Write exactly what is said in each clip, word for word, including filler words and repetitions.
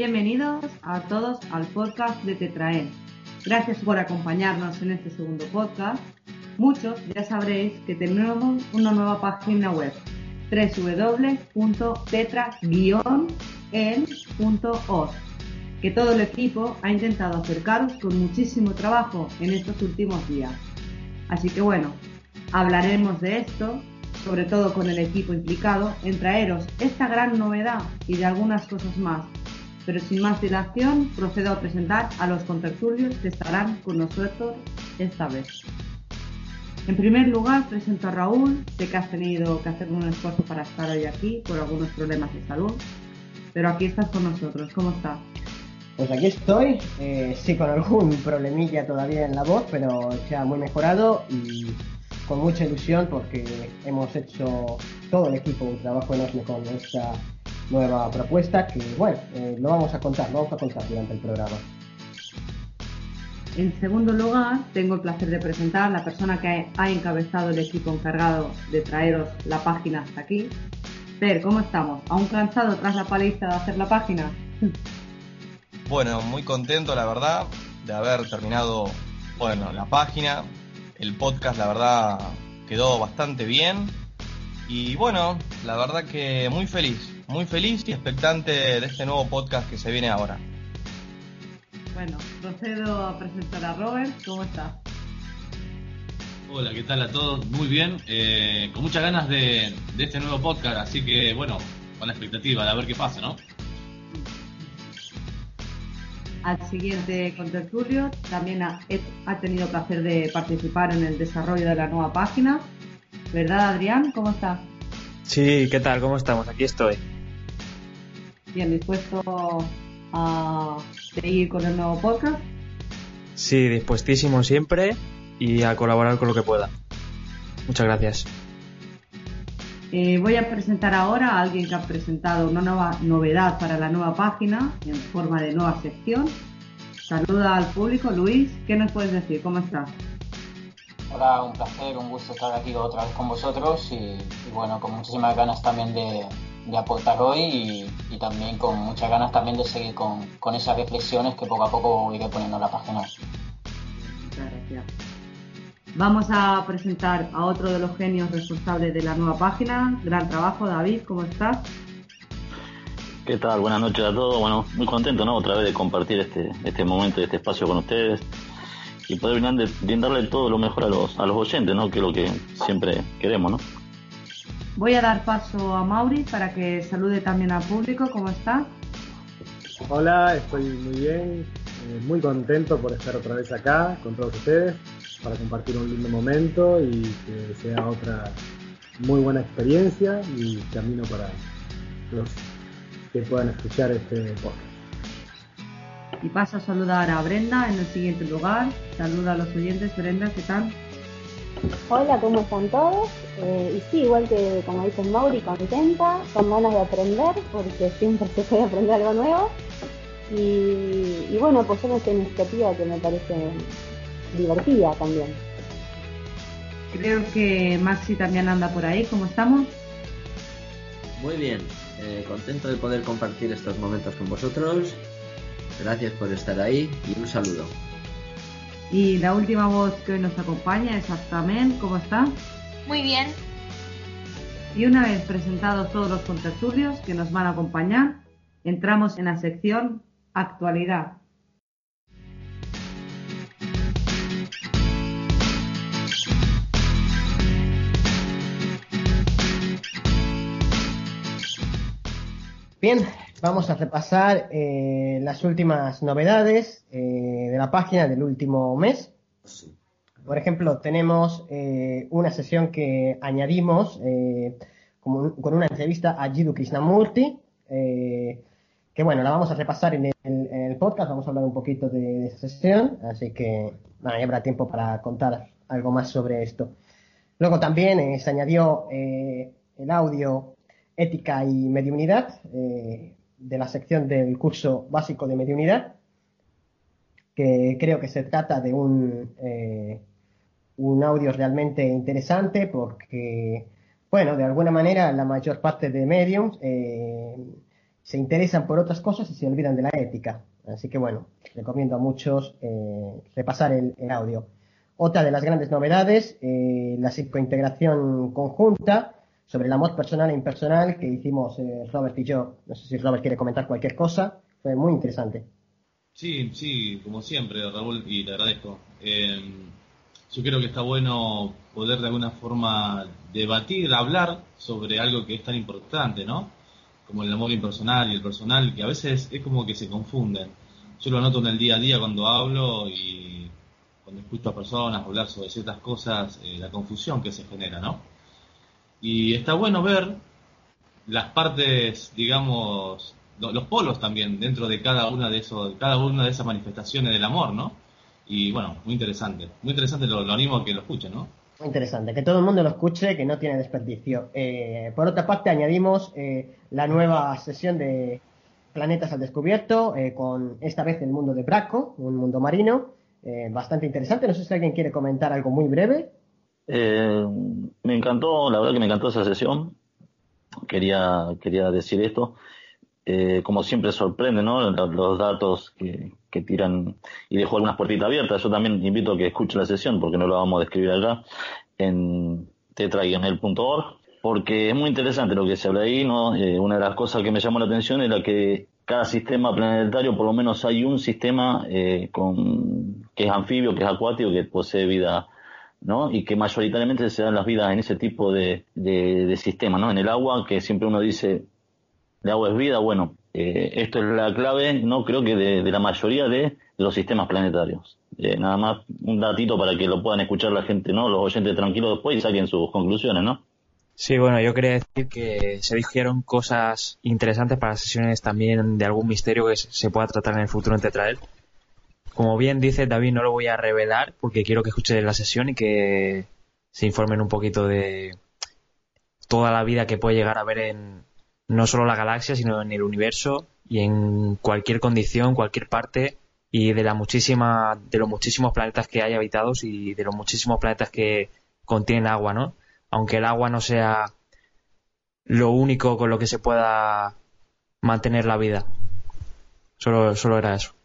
Bienvenidos a todos al podcast de Tetraen. Gracias por acompañarnos en este segundo podcast. Muchos ya sabréis que tenemos una nueva página web, doble u doble u doble u punto tetra guion en punto org, que todo el equipo ha intentado acercaros con muchísimo trabajo en estos últimos días. Así que bueno, hablaremos de esto, sobre todo con el equipo implicado, en traeros esta gran novedad y de algunas cosas más. Pero sin más dilación, procedo a presentar a los contertulios que estarán con nosotros esta vez. En primer lugar, presento a Raúl. Sé que has tenido que hacer un esfuerzo para estar hoy aquí por algunos problemas de salud, pero aquí estás con nosotros. ¿Cómo estás? Pues aquí estoy, eh, sí con algún problemilla todavía en la voz, pero ya muy mejorado y con mucha ilusión porque hemos hecho todo el equipo un trabajo enorme con esta nueva propuesta que, bueno, eh, lo vamos a contar, lo vamos a contar durante el programa. En segundo lugar, tengo el placer de presentar a la persona que ha encabezado el equipo encargado de traeros la página hasta aquí. Per, ¿cómo estamos? ¿Aún cansado tras la paliza de hacer la página? Bueno, muy contento, la verdad, de haber terminado, bueno, la página. El podcast, la verdad, quedó bastante bien. Y bueno, la verdad que muy feliz, muy feliz y expectante de este nuevo podcast que se viene ahora. Bueno, procedo a presentar a Robert. ¿Cómo estás? Hola, ¿qué tal a todos? Muy bien, eh, con muchas ganas de, de este nuevo podcast, así que bueno, con la expectativa de a ver qué pasa, ¿no? Al siguiente contertulio también ha, ha tenido placer de participar en el desarrollo de la nueva página. ¿Verdad, Adrián? ¿Cómo estás? Sí, ¿qué tal? ¿Cómo estamos? Aquí estoy. Bien, ¿dispuesto a seguir con el nuevo podcast? Sí, dispuestísimo siempre y a colaborar con lo que pueda. Muchas gracias. Eh, voy a presentar ahora a alguien que ha presentado una nueva novedad para la nueva página en forma de nueva sección. Saluda al público. Luis, ¿qué nos puedes decir? ¿Cómo estás? Hola, un placer, un gusto estar aquí otra vez con vosotros y, y bueno, con muchísimas ganas también de, de aportar hoy y, y también con muchas ganas también de seguir con, con esas reflexiones que poco a poco iré poniendo en la página. Muchas gracias. Vamos a presentar a otro de los genios responsables de la nueva página. Gran trabajo, David, ¿cómo estás? ¿Qué tal? Buenas noches a todos. Bueno, muy contento, ¿no? Otra vez de compartir este este momento, este espacio con ustedes y poder brindar- brindarle todo lo mejor a los a los oyentes, ¿no? Que es lo que siempre queremos, ¿no? Voy a dar paso a Mauri para que salude también al público. ¿Cómo estás? Hola, estoy muy bien, eh, muy contento por estar otra vez acá con todos ustedes para compartir un lindo momento y que sea otra muy buena experiencia y camino para los que puedan escuchar este podcast. Y paso a saludar a Brenda en el siguiente lugar. Saluda a los oyentes. Brenda, ¿qué tal? Hola, ¿cómo están todos? Eh, y sí, igual que como dice Mauri, contenta, con ganas de aprender, porque siempre se puede aprender algo nuevo. Y, y bueno, apoyar esta iniciativa que me parece divertida también. Creo que Maxi también anda por ahí. ¿Cómo estamos? Muy bien, eh, contento de poder compartir estos momentos con vosotros. Gracias por estar ahí y un saludo. Y la última voz que hoy nos acompaña es Astamen. ¿Cómo está? Muy bien. Y una vez presentados todos los contertulios que nos van a acompañar, entramos en la sección Actualidad. Bien, vamos a repasar eh, las últimas novedades eh, de la página del último mes. Por ejemplo, tenemos eh, una sesión que añadimos eh, como, con una entrevista a Jiddu Krishnamurti, eh, que bueno, la vamos a repasar en el, en el podcast, vamos a hablar un poquito de, de esa sesión, así que bueno, ya habrá tiempo para contar algo más sobre esto. Luego también eh, se añadió eh, el audio Ética y Mediunidad, eh, de la sección del curso básico de Mediunidad, que creo que se trata de un, eh, un audio realmente interesante porque, bueno, de alguna manera la mayor parte de mediums eh, se interesan por otras cosas y se olvidan de la ética. Así que bueno, recomiendo a muchos eh, repasar el, el audio. Otra de las grandes novedades, eh, la psicointegración conjunta sobre el amor personal e impersonal que hicimos eh, Robert y yo. No sé si Robert quiere comentar cualquier cosa. Fue muy interesante. Sí, sí, como siempre, Raúl, y te agradezco. Eh, yo creo que está bueno poder de alguna forma debatir, hablar sobre algo que es tan importante, ¿no? Como el amor impersonal y el personal, que a veces es como que se confunden. Yo lo noto en el día a día cuando hablo y cuando escucho a personas hablar sobre ciertas cosas, eh, la confusión que se genera, ¿no? Y está bueno ver las partes, digamos, los polos también dentro de cada una de esos, cada una de esas manifestaciones del amor, ¿no? Y bueno, muy interesante, muy interesante, lo, lo animo a que lo escuchen, ¿no? Muy interesante, que todo el mundo lo escuche, que no tiene desperdicio. Eh, por otra parte, añadimos eh, la nueva sesión de Planetas al Descubierto, eh, con esta vez el mundo de Braco, un mundo marino, eh, bastante interesante. No sé si alguien quiere comentar algo muy breve. Eh, me encantó, la verdad que me encantó esa sesión. Quería, quería decir esto. Eh, como siempre sorprende, ¿no? Los, los datos que, que tiran, y dejó algunas puertitas abiertas. Yo también invito a que escuchen la sesión, porque no la vamos a describir acá, en tetra guion el punto org, porque es muy interesante lo que se habla ahí, ¿no? Eh, una de las cosas que me llamó la atención era que cada sistema planetario, por lo menos hay un sistema eh, con que es anfibio, que es acuático, que posee vida, ¿no? Y que mayoritariamente se dan las vidas en ese tipo de, de, de sistema, ¿no? En el agua, que siempre uno dice, el agua es vida, bueno, eh, esto es la clave, no creo que de, de la mayoría de los sistemas planetarios. Eh, nada más un datito para que lo puedan escuchar la gente, ¿no? Los oyentes tranquilos después y saquen sus conclusiones, ¿no? Sí, bueno, yo quería decir que se dijeron cosas interesantes para sesiones también de algún misterio que se pueda tratar en el futuro en Tetrael. Como bien dice David, no lo voy a revelar porque quiero que escuchen la sesión y que se informen un poquito de toda la vida que puede llegar a haber en no solo la galaxia, sino en el universo y en cualquier condición, cualquier parte, y de la muchísima, de los muchísimos planetas que hay habitados y de los muchísimos planetas que contienen agua, ¿no? Aunque el agua no sea lo único con lo que se pueda mantener la vida. Solo, solo era eso.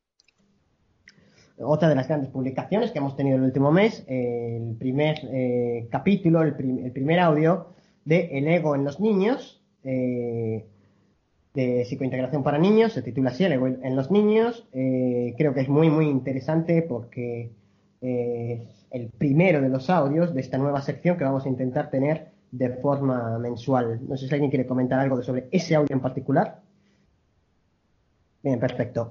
Otra de las grandes publicaciones que hemos tenido el último mes, eh, el primer eh, capítulo, el, prim- el primer audio de El ego en los niños, eh, de psicointegración para niños, se titula así, El ego en los niños. Eh, creo que es muy muy interesante porque eh, es el primero de los audios de esta nueva sección que vamos a intentar tener de forma mensual. No sé si alguien quiere comentar algo sobre ese audio en particular. Bien, perfecto.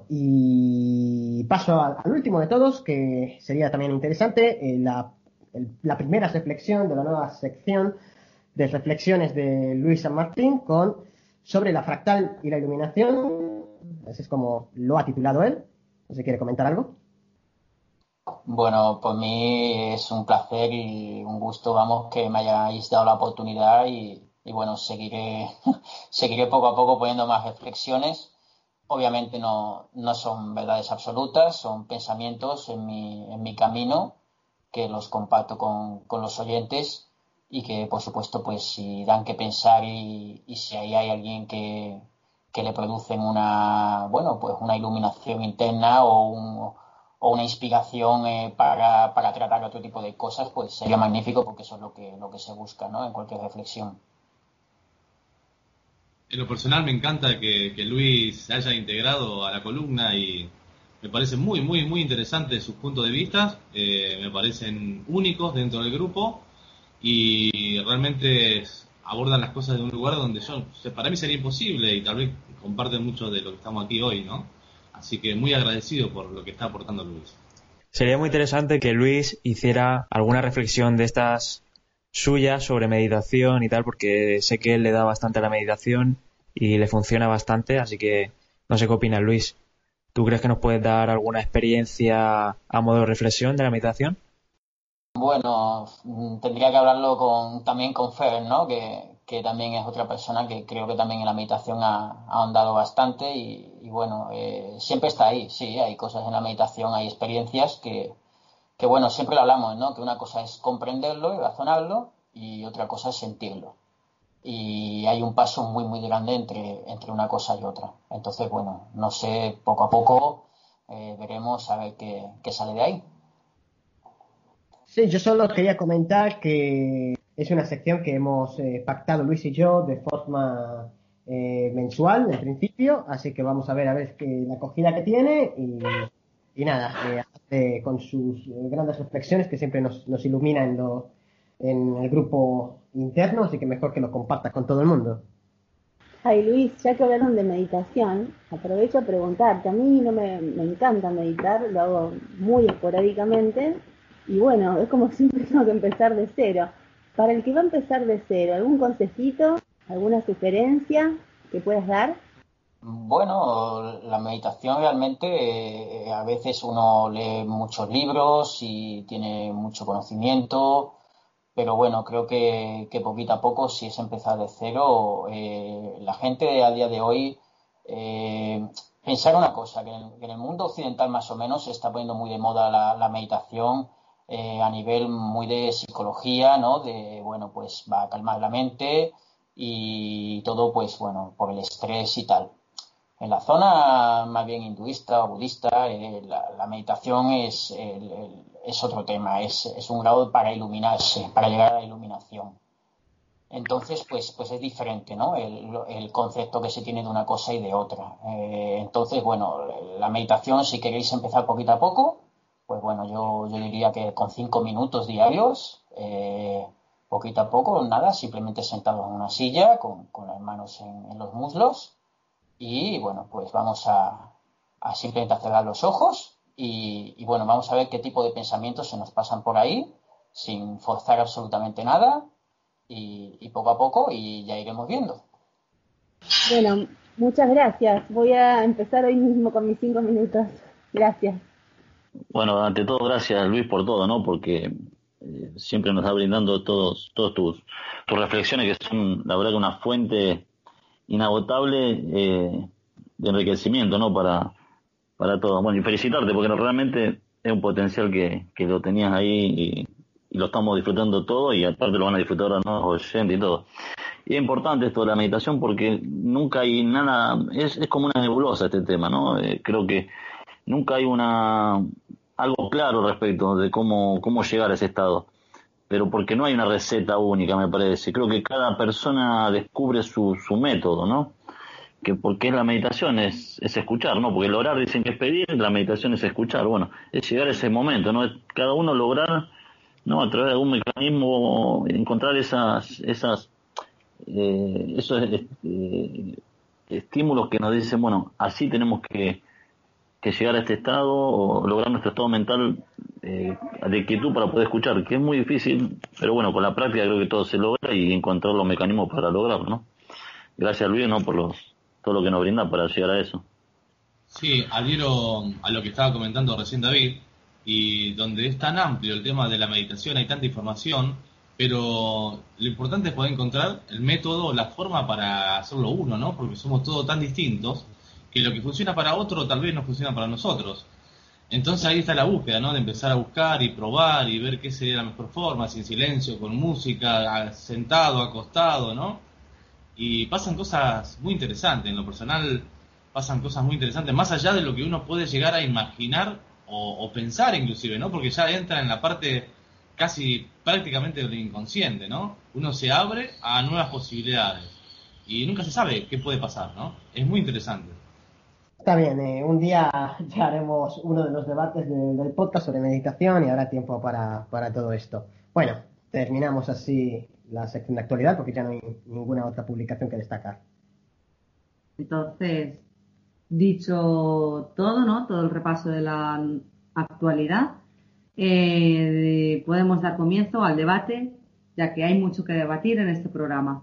Y paso al, al último de todos, que sería también interesante, eh, la, el, la primera reflexión de la nueva sección de reflexiones de Luis San Martín con sobre la fractal y la iluminación. Así es como lo ha titulado él. No sé si quiere comentar algo. Bueno, por mí es un placer y un gusto, vamos, que me hayáis dado la oportunidad y, y bueno, seguiré, seguiré poco a poco poniendo más reflexiones. Obviamente no, no son verdades absolutas, son pensamientos en mi, en mi camino que los comparto con, con los oyentes y que, por supuesto, pues si dan que pensar y, y si ahí hay alguien que, que le producen una, bueno, pues una iluminación interna o, un, o una inspiración eh, para, para tratar otro tipo de cosas, pues sería magnífico porque eso es lo que, lo que se busca, ¿no? En cualquier reflexión. En lo personal me encanta que, que Luis se haya integrado a la columna y me parece muy, muy, muy interesante sus puntos de vista, eh, me parecen únicos dentro del grupo y realmente abordan las cosas de un lugar donde yo, para mí sería imposible y tal vez comparten mucho de lo que estamos aquí hoy, ¿no? Así que muy agradecido por lo que está aportando Luis. Sería muy interesante que Luis hiciera alguna reflexión de estas suyas sobre meditación y tal, porque sé que él le da bastante a la meditación y le funciona bastante, así que no sé qué opinas, Luis. ¿Tú crees que nos puedes dar alguna experiencia a modo de reflexión de la meditación? Bueno, tendría que hablarlo con, también con Fer, ¿no? Que, que también es otra persona que creo que también en la meditación ha, ha ahondado bastante y, y bueno, eh, siempre está ahí, sí, hay cosas en la meditación, hay experiencias que, que bueno, siempre lo hablamos, ¿no? Que una cosa es comprenderlo y razonarlo y otra cosa es sentirlo. y hay un paso muy muy grande entre, entre una cosa y otra. Entonces, bueno, no sé, poco a poco eh, veremos a ver qué, qué sale de ahí. Sí, yo solo quería comentar que es una sección que hemos eh, pactado Luis y yo de forma eh, mensual en principio, así que vamos a ver a ver qué, la acogida que tiene y, y nada, eh, eh, con sus eh, grandes reflexiones que siempre nos, nos ilumina en, lo, en el grupo interno, así que mejor que lo compartas con todo el mundo. Ay, Luis, ya que hablaron de meditación, aprovecho a preguntarte. A mí no me, me encanta meditar, lo hago muy esporádicamente. Y bueno, es como siempre tengo que empezar de cero. Para el que va a empezar de cero, ¿algún consejito, alguna sugerencia que puedas dar? Bueno, la meditación realmente, eh, a veces uno lee muchos libros y tiene mucho conocimiento, pero bueno, creo que, que poquito a poco, si es empezar de cero, eh, la gente a día de hoy, eh, pensar una cosa, que en, el, que en el mundo occidental más o menos se está poniendo muy de moda la, la meditación eh, a nivel muy de psicología, ¿no? De, bueno, pues va a calmar la mente y todo, pues bueno, por el estrés y tal. En la zona más bien hinduista o budista, eh, la, la meditación es, el, el, es otro tema, es, es un grado para iluminarse, para llegar a la iluminación. Entonces, pues, pues es diferente, ¿no? El, el concepto que se tiene de una cosa y de otra. Eh, entonces, bueno, la meditación, si queréis empezar poquito a poco, pues bueno, yo, yo diría que con cinco minutos diarios, eh, poquito a poco, nada, simplemente sentados en una silla, con, con las manos en, en los muslos. Y bueno, pues vamos a, a simplemente cerrar los ojos y, y bueno, vamos a ver qué tipo de pensamientos se nos pasan por ahí, sin forzar absolutamente nada y, y poco a poco y ya iremos viendo. Bueno, muchas gracias. Voy a empezar hoy mismo con mis cinco minutos. Gracias. Bueno, ante todo, gracias Luis por todo, ¿no? Porque eh, siempre nos está brindando todos, todos tus, tus reflexiones, que son, la verdad, que una fuente inagotable eh, de enriquecimiento, ¿no? Para, para todo. Bueno, y felicitarte, porque realmente es un potencial que, que lo tenías ahí y, y lo estamos disfrutando todo, y aparte lo van a disfrutar los nuevos oyentes y todo. Y es importante esto de la meditación porque nunca hay nada, es, es como una nebulosa este tema, ¿no? Eh, creo que nunca hay una algo claro respecto de cómo, cómo llegar a ese estado. Pero porque no hay una receta única, me parece. Creo que cada persona descubre su, su método, ¿no? Que porque la meditación es, es escuchar, ¿no? Porque el orar dicen que es pedir, la meditación es escuchar. Bueno, es llegar a ese momento, ¿no? Es cada uno lograr, ¿no? A través de algún mecanismo encontrar esas, esas, eh, esos eh, estímulos que nos dicen, bueno, así tenemos que, que llegar a este estado o lograr nuestro estado mental eh, de quietud para poder escuchar, que es muy difícil, pero bueno, con la práctica creo que todo se logra y encontrar los mecanismos para lograrlo, ¿no? Gracias Luis, ¿no? Por los, todo lo que nos brinda para llegar a eso. Sí, adhiero a lo que estaba comentando recién David, y donde es tan amplio el tema de la meditación, hay tanta información, pero lo importante es poder encontrar el método, la forma para hacerlo uno, ¿no? Porque somos todos tan distintos que lo que funciona para otro tal vez no funciona para nosotros. Entonces ahí está la búsqueda, ¿no? De empezar a buscar y probar y ver qué sería la mejor forma, si en silencio, con música, sentado, acostado, ¿no? Y pasan cosas muy interesantes, en lo personal pasan cosas muy interesantes, más allá de lo que uno puede llegar a imaginar o, o pensar inclusive, ¿no? Porque ya entra en la parte casi prácticamente del inconsciente, ¿no? Uno se abre a nuevas posibilidades y nunca se sabe qué puede pasar, ¿no? Es muy interesante. Está bien, eh, un día ya haremos uno de los debates de, del podcast sobre meditación y habrá tiempo para, para todo esto. Bueno, terminamos así la sección de actualidad porque ya no hay ninguna otra publicación que destacar. Entonces, dicho todo, ¿no? Todo el repaso de la actualidad, eh, podemos dar comienzo al debate, ya que hay mucho que debatir en este programa.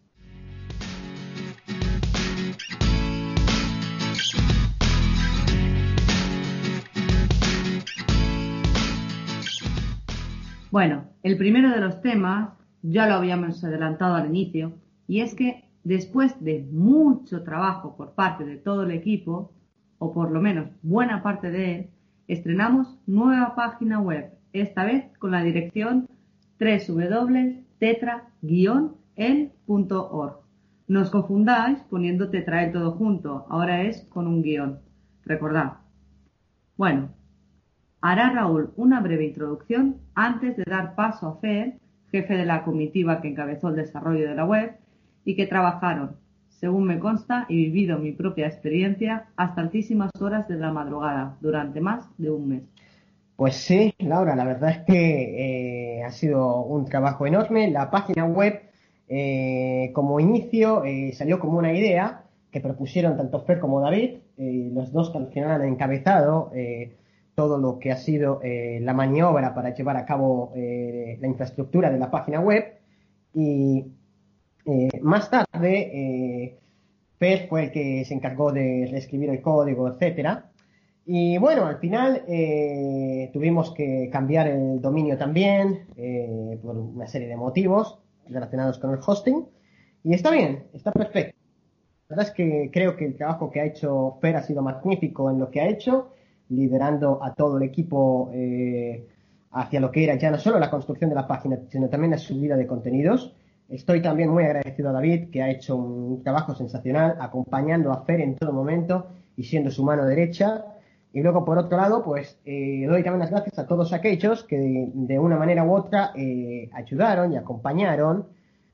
Bueno, el primero de los temas ya lo habíamos adelantado al inicio, y es que después de mucho trabajo por parte de todo el equipo, o por lo menos buena parte de él, estrenamos nueva página web, esta vez con la dirección doble u doble u doble u punto tetra guion el punto org. No os confundáis poniendo Tetrael todo junto, ahora es con un guión. Recordad. Bueno, hará Raúl una breve introducción antes de dar paso a Fer, jefe de la comitiva que encabezó el desarrollo de la web y que trabajaron, según me consta y vivido mi propia experiencia, hasta altísimas horas de la madrugada, durante más de un mes. Pues sí, Laura, la verdad es que eh, ha sido un trabajo enorme. La página web, eh, como inicio, eh, salió como una idea que propusieron tanto Fer como David, eh, los dos que al final han encabezado eh, todo lo que ha sido eh, la maniobra para llevar a cabo eh, la infraestructura de la página web. Y eh, más tarde, eh, Fer fue el que se encargó de reescribir el código, etcétera. Y bueno, al final eh, tuvimos que cambiar el dominio también eh, por una serie de motivos relacionados con el hosting. Y está bien, está perfecto. La verdad es que creo que el trabajo que ha hecho Fer ha sido magnífico en lo que ha hecho, liderando a todo el equipo eh, hacia lo que era ya no solo la construcción de la página, sino también la subida de contenidos. Estoy también muy agradecido a David, que ha hecho un trabajo sensacional, acompañando a Fer en todo momento y siendo su mano derecha. Y luego, por otro lado, pues eh, doy también las gracias a todos aquellos que de, de una manera u otra eh, ayudaron y acompañaron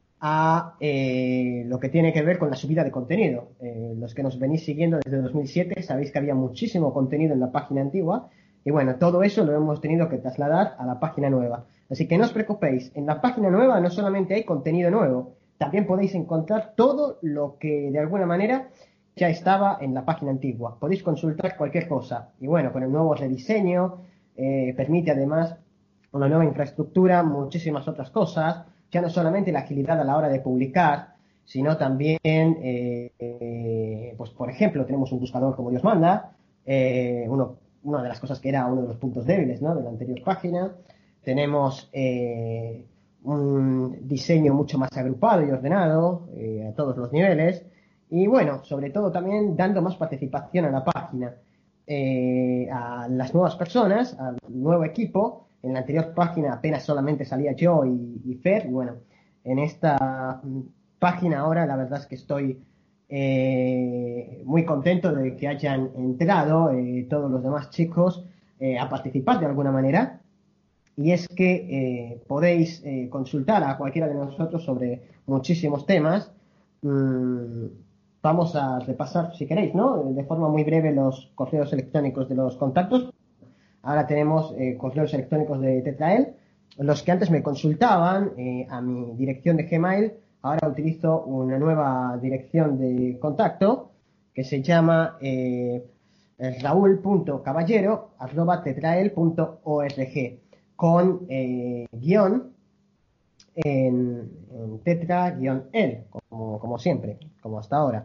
a eh, lo que tiene que ver con la subida de contenido. Eh, los que nos venís siguiendo desde dos mil siete sabéis que había muchísimo contenido en la página antigua y bueno, todo eso lo hemos tenido que trasladar a la página nueva. Así que no os preocupéis, en la página nueva no solamente hay contenido nuevo, también podéis encontrar todo lo que de alguna manera ya estaba en la página antigua. Podéis consultar cualquier cosa. Y bueno, con el nuevo rediseño eh, permite además una nueva infraestructura, muchísimas otras cosas. Ya no solamente la agilidad a la hora de publicar, sino también, eh, eh, pues por ejemplo, tenemos un buscador como Dios manda, eh, uno, una de las cosas que era uno de los puntos débiles, ¿no?, de la anterior página. Tenemos eh, un diseño mucho más agrupado y ordenado eh, a todos los niveles. Y bueno, sobre todo también dando más participación a la página, eh, a las nuevas personas, al nuevo equipo. En la anterior página apenas solamente salía yo y, y Fer. Y bueno, en esta página ahora la verdad es que estoy eh, muy contento de que hayan entrado eh, todos los demás chicos eh, a participar de alguna manera. Y es que eh, podéis eh, consultar a cualquiera de nosotros sobre muchísimos temas. Mm, Vamos a repasar, si queréis, ¿no?, de forma muy breve los correos electrónicos de los contactos. Ahora tenemos eh, correos electrónicos de Tetrael. Los que antes me consultaban eh, a mi dirección de Gmail, ahora utilizo una nueva dirección de contacto que se llama eh, raúl punto caballero arroba tetrael punto org con eh, guión en, en tetra-el, como, como siempre, como hasta ahora.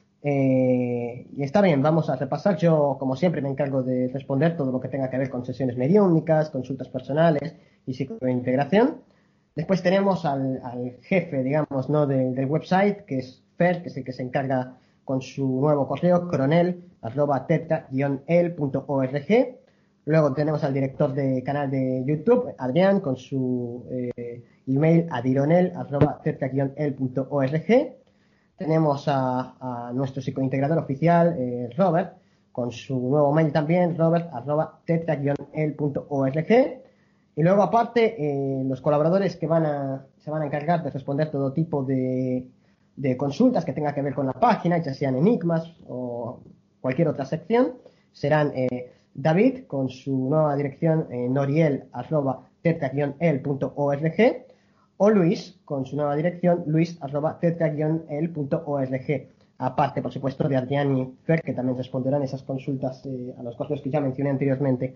Eh, y está bien, vamos a repasar. Yo, como siempre, me encargo de responder todo lo que tenga que ver con sesiones mediúnicas, consultas personales y psicointegración. Después tenemos al, al jefe, digamos, ¿no?, de, del website, que es Fer, que es el que se encarga con su nuevo correo, coronel arroba tetra-el punto org. Luego tenemos al director de canal de YouTube, Adrián, con su eh, email adironel arroba tetra-el punto org. Tenemos a, a nuestro psicointegrador oficial, eh, Robert, con su nuevo mail también, robert arroba tetra-el punto org. Y luego aparte, eh, los colaboradores que van a, se van a encargar de responder todo tipo de, de consultas que tenga que ver con la página, ya sean enigmas o cualquier otra sección, serán eh, David, con su nueva dirección eh, noriel arroba tetra-el punto org, o Luis, con su nueva dirección luis arroba tetra-el punto org. Aparte, por supuesto, de Adrián y Fer, que también responderán esas consultas eh, a los correos que ya mencioné anteriormente.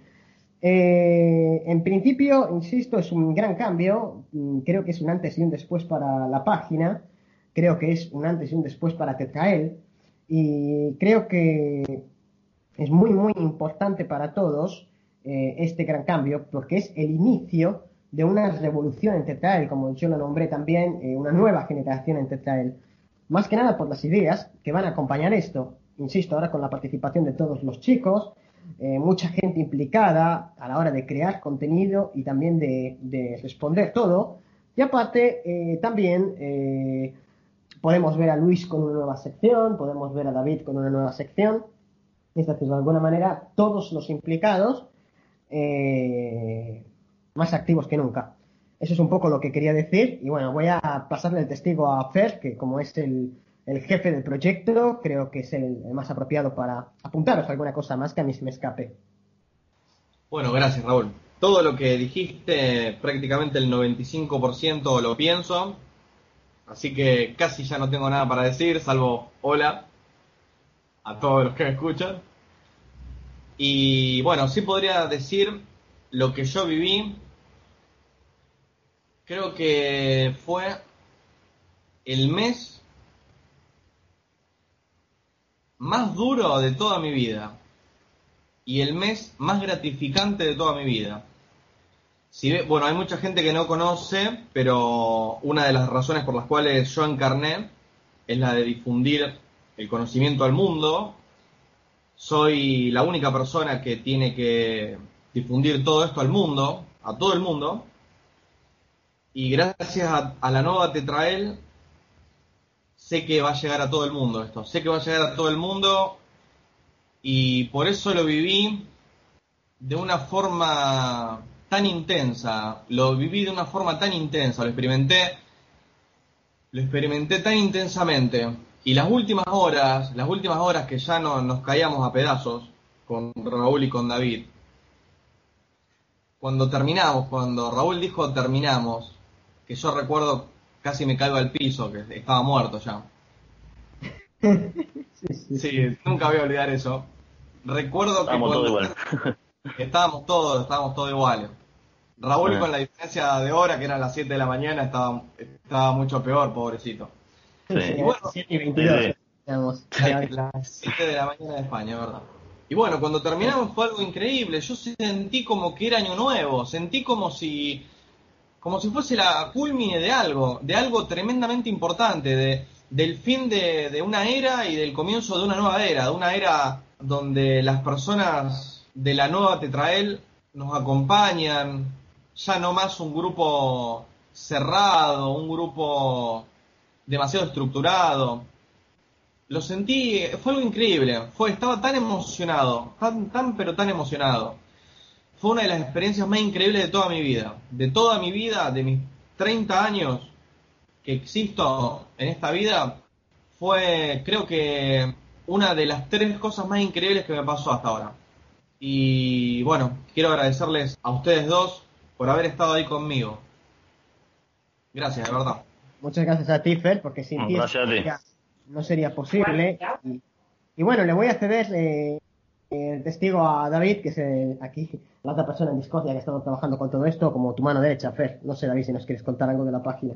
Eh, en principio, insisto, es un gran cambio. Creo que es un antes y un después para la página. Creo que es un antes y un después para Tetrael. Y creo que es muy, muy importante para todos eh, este gran cambio, porque es el inicio de una revolución en Tetrael, como yo lo nombré también, eh, una nueva generación en Tetrael. Más que nada por las ideas que van a acompañar esto. Insisto, ahora con la participación de todos los chicos, eh, mucha gente implicada a la hora de crear contenido y también de, de responder todo. Y aparte, eh, también eh, podemos ver a Luis con una nueva sección, podemos ver a David con una nueva sección. Es decir, de alguna manera, todos los implicados eh, más activos que nunca. Eso es un poco lo que quería decir. Y bueno, voy a pasarle el testigo a Fer, que como es el, el jefe del proyecto, creo que es el, el más apropiado para apuntaros alguna cosa más que a mí se me escape. Bueno, gracias, Raúl. Todo lo que dijiste, prácticamente el noventa y cinco por ciento lo pienso, así que casi ya no tengo nada para decir, salvo hola a todos los que me escuchan. Y bueno, sí podría decir lo que yo viví. Creo que fue el mes más duro de toda mi vida y el mes más gratificante de toda mi vida. Si ve, bueno, hay mucha gente que no conoce, pero una de las razones por las cuales yo encarné es la de difundir el conocimiento al mundo. Soy la única persona que tiene que difundir todo esto al mundo, a todo el mundo. Y gracias a, a la nueva Tetrael, sé que va a llegar a todo el mundo esto. Sé que va a llegar a todo el mundo y por eso lo viví de una forma tan intensa. Lo viví de una forma tan intensa, lo experimenté, lo experimenté tan intensamente. Y las últimas horas, las últimas horas que ya no, nos caíamos a pedazos con Raúl y con David, cuando terminamos, cuando Raúl dijo terminamos, que yo recuerdo casi me caigo al piso, que estaba muerto ya. Sí, sí. Sí, nunca voy a olvidar eso. Recuerdo que Estábamos todos iguales. estábamos todos, estábamos todos iguales. Raúl Ah. con la diferencia de hora, que eran las siete de la mañana, estaba, estaba mucho peor, pobrecito. Sí. Y bueno, siete y veintidós, Sí, sí. digamos. las siete de la mañana de España, ¿verdad? Y bueno, cuando terminamos fue algo increíble. Yo sentí como que era año nuevo, sentí como si como si fuese la culmine de algo, de algo tremendamente importante, de, del fin de, de una era y del comienzo de una nueva era, de una era donde las personas de la nueva Tetrael nos acompañan, ya no más un grupo cerrado, un grupo demasiado estructurado. Lo sentí, fue algo increíble, fue, estaba tan emocionado, tan, tan pero tan emocionado. Fue una de las experiencias más increíbles de toda mi vida, de toda mi vida, de mis treinta años que existo en esta vida, fue creo que una de las tres cosas más increíbles que me pasó hasta ahora. Y bueno, quiero agradecerles a ustedes dos por haber estado ahí conmigo. Gracias, de verdad. Muchas gracias a ti, Fer, porque sin ti Gracias a ti. ya no sería posible. Y, y bueno, le voy a ceder eh, el testigo a David, que es el- aquí la otra persona en Discordia que ha estado trabajando con todo esto, como tu mano derecha, Fer. No sé, David, si nos quieres contar algo de la página.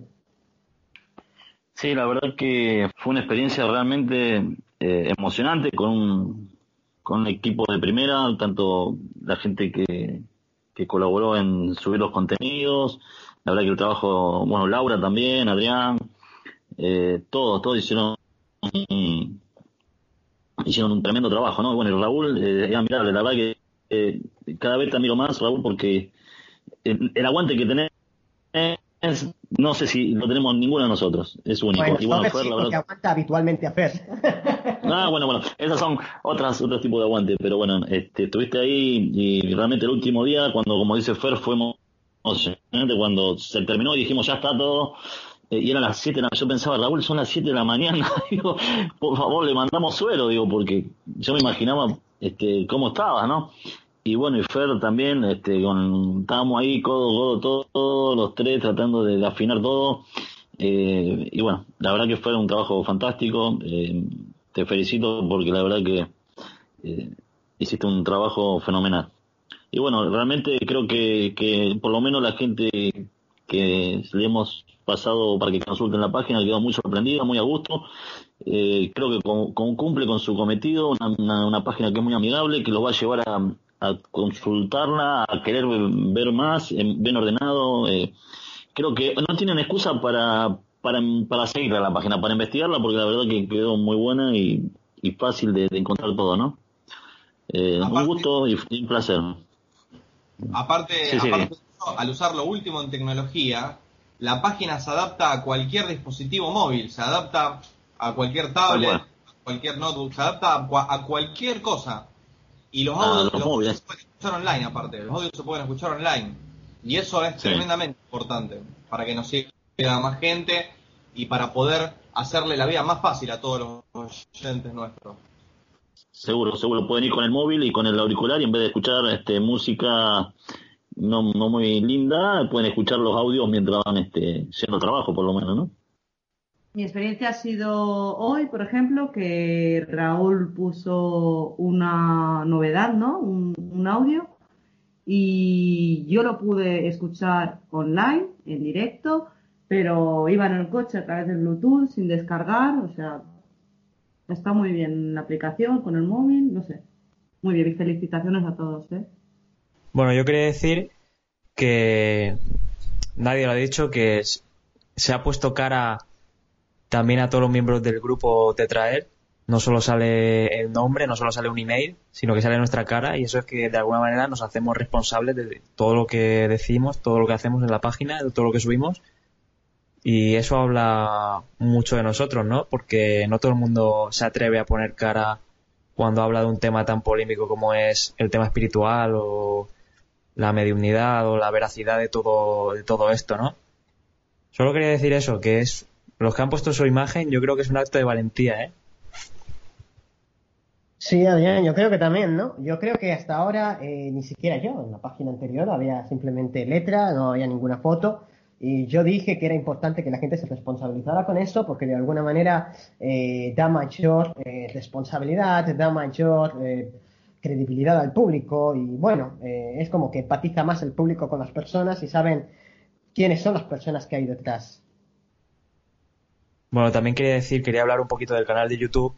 Sí, la verdad que fue una experiencia realmente eh, emocionante con un, con un equipo de primera, tanto la gente que, que colaboró en subir los contenidos, la verdad que el trabajo, bueno, Laura también, Adrián, eh, todos, todos hicieron un, hicieron un tremendo trabajo, ¿no? Bueno, y Raúl, eh, es admirable, la verdad que eh, cada vez te admiro más, Raúl, porque el, el aguante que tenés, es- no sé si lo tenemos ninguno de nosotros, es único. Bueno, Y bueno, Sobek Fer, sí, la porque verdad. aguanta habitualmente a Fer. Ah, bueno, bueno, esas son otras, otros tipos de aguante, pero bueno, este, estuviste ahí y realmente el último día, cuando, como dice Fer, fue emocionante, cuando se terminó y dijimos, ya está todo, eh, y eran las siete de la yo pensaba, Raúl, son las siete de la mañana, digo, por favor, le mandamos suero, digo, porque yo me imaginaba, este, cómo estabas, ¿no? Y bueno, y Fer también, este, con, estábamos ahí codo a codo, todos, todos los tres tratando de afinar todo. Eh, y bueno, la verdad que fue un trabajo fantástico. Eh, te felicito porque la verdad que eh, hiciste un trabajo fenomenal. Y bueno, realmente creo que, que por lo menos la gente que le hemos pasado para que consulten la página quedó muy sorprendida, muy a gusto. Eh, creo que con- con- cumple con su cometido, una, una, una página que es muy amigable, que los va a llevar a, a consultarla, a querer ver, ver más, eh, bien ordenado. Eh, creo que no tienen excusa para, para, para seguir a la página, para investigarla, porque la verdad que quedó muy buena y, y fácil de, de encontrar todo, ¿no? Eh, un Aparte- gusto y, y un placer. Aparte, Sí, sí. aparte de eso, al usar lo último en tecnología, la página se adapta a cualquier dispositivo móvil, se adapta a cualquier tablet, a cualquier notebook, se adapta a, cua- a cualquier cosa. Y los Ah, audios, los los audios móviles. se pueden escuchar online aparte, los audios se pueden escuchar online. Y eso es Sí. tremendamente importante para que nos siga más gente y para poder hacerle la vida más fácil a todos los oyentes nuestros. Seguro, seguro. Pueden ir con el móvil y con el auricular y en vez de escuchar este, música no, no muy linda, pueden escuchar los audios mientras van este, yendo al trabajo, por lo menos, ¿no? Mi experiencia ha sido hoy, por ejemplo, que Raúl puso una novedad, ¿no? Un, un audio, y yo lo pude escuchar online, en directo, pero iba en el coche a través del Bluetooth, sin descargar, o sea, está muy bien la aplicación con el móvil, no sé. Muy bien, y felicitaciones a todos, ¿eh? Bueno, yo quería decir que nadie lo ha dicho, que es- se ha puesto cara también a todos los miembros del grupo Tetraer. No solo sale el nombre, no solo sale un email, sino que sale nuestra cara, y eso es que de alguna manera nos hacemos responsables de todo lo que decimos, todo lo que hacemos en la página, de todo lo que subimos. Y eso habla mucho de nosotros, ¿no? Porque no todo el mundo se atreve a poner cara cuando habla de un tema tan polémico como es el tema espiritual o la mediunidad o la veracidad de todo, de todo esto, ¿no? Solo quería decir eso, que es los que han puesto su imagen, yo creo que es un acto de valentía, ¿eh? Sí, Adrián, yo creo que también, ¿no? Yo creo que hasta ahora eh, ni siquiera yo, en la página anterior había simplemente letra, no había ninguna foto, y yo dije que era importante que la gente se responsabilizara con eso porque de alguna manera eh, da mayor eh, responsabilidad, da mayor eh, credibilidad al público y bueno, eh, es como que empatiza más el público con las personas y saben quiénes son las personas que hay detrás. Bueno, también quería decir, quería hablar un poquito del canal de YouTube,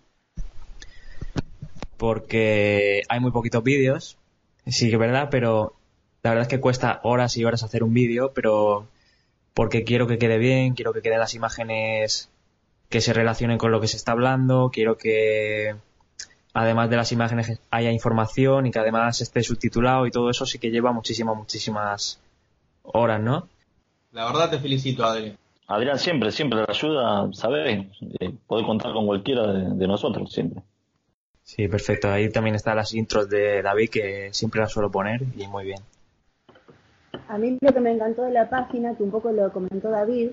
porque hay muy poquitos vídeos, sí que es verdad, pero la verdad es que cuesta horas y horas hacer un vídeo, pero porque quiero que quede bien, quiero que queden las imágenes que se relacionen con lo que se está hablando, quiero que además de las imágenes haya información y que además esté subtitulado, y todo eso sí que lleva muchísimas, muchísimas horas, ¿no? La verdad te felicito, Adri. Adrián, siempre, siempre la ayuda, ¿sabes? Eh, podés contar con cualquiera de, de nosotros, siempre. Sí, perfecto. Ahí también están las intros de David, que siempre las suelo poner, y muy bien. A mí lo que me encantó de la página, que un poco lo comentó David,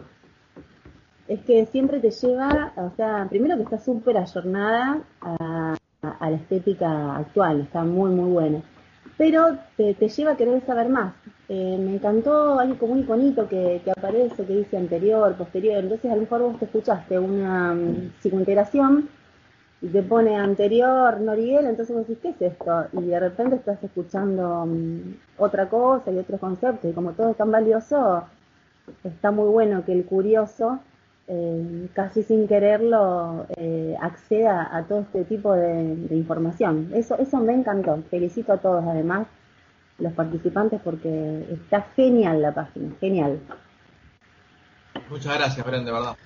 es que siempre te lleva, o sea, primero que está súper ayornada a, a la estética actual, está muy, muy buena. Pero te, te lleva a querer saber más. Eh, me encantó, hay como un iconito que, que aparece, que dice anterior, posterior, entonces a lo mejor vos te escuchaste una um, psicointegración y te pone anterior Noriel, entonces vos decís, ¿qué es esto? Y de repente estás escuchando um, otra cosa y otros conceptos, y como todo es tan valioso, está muy bueno que el curioso, eh, casi sin quererlo, eh, acceda a todo este tipo de, de información. Eso, eso me encantó. Felicito a todos, además, los participantes, porque está genial la página, genial. Muchas gracias, Bren, de verdad.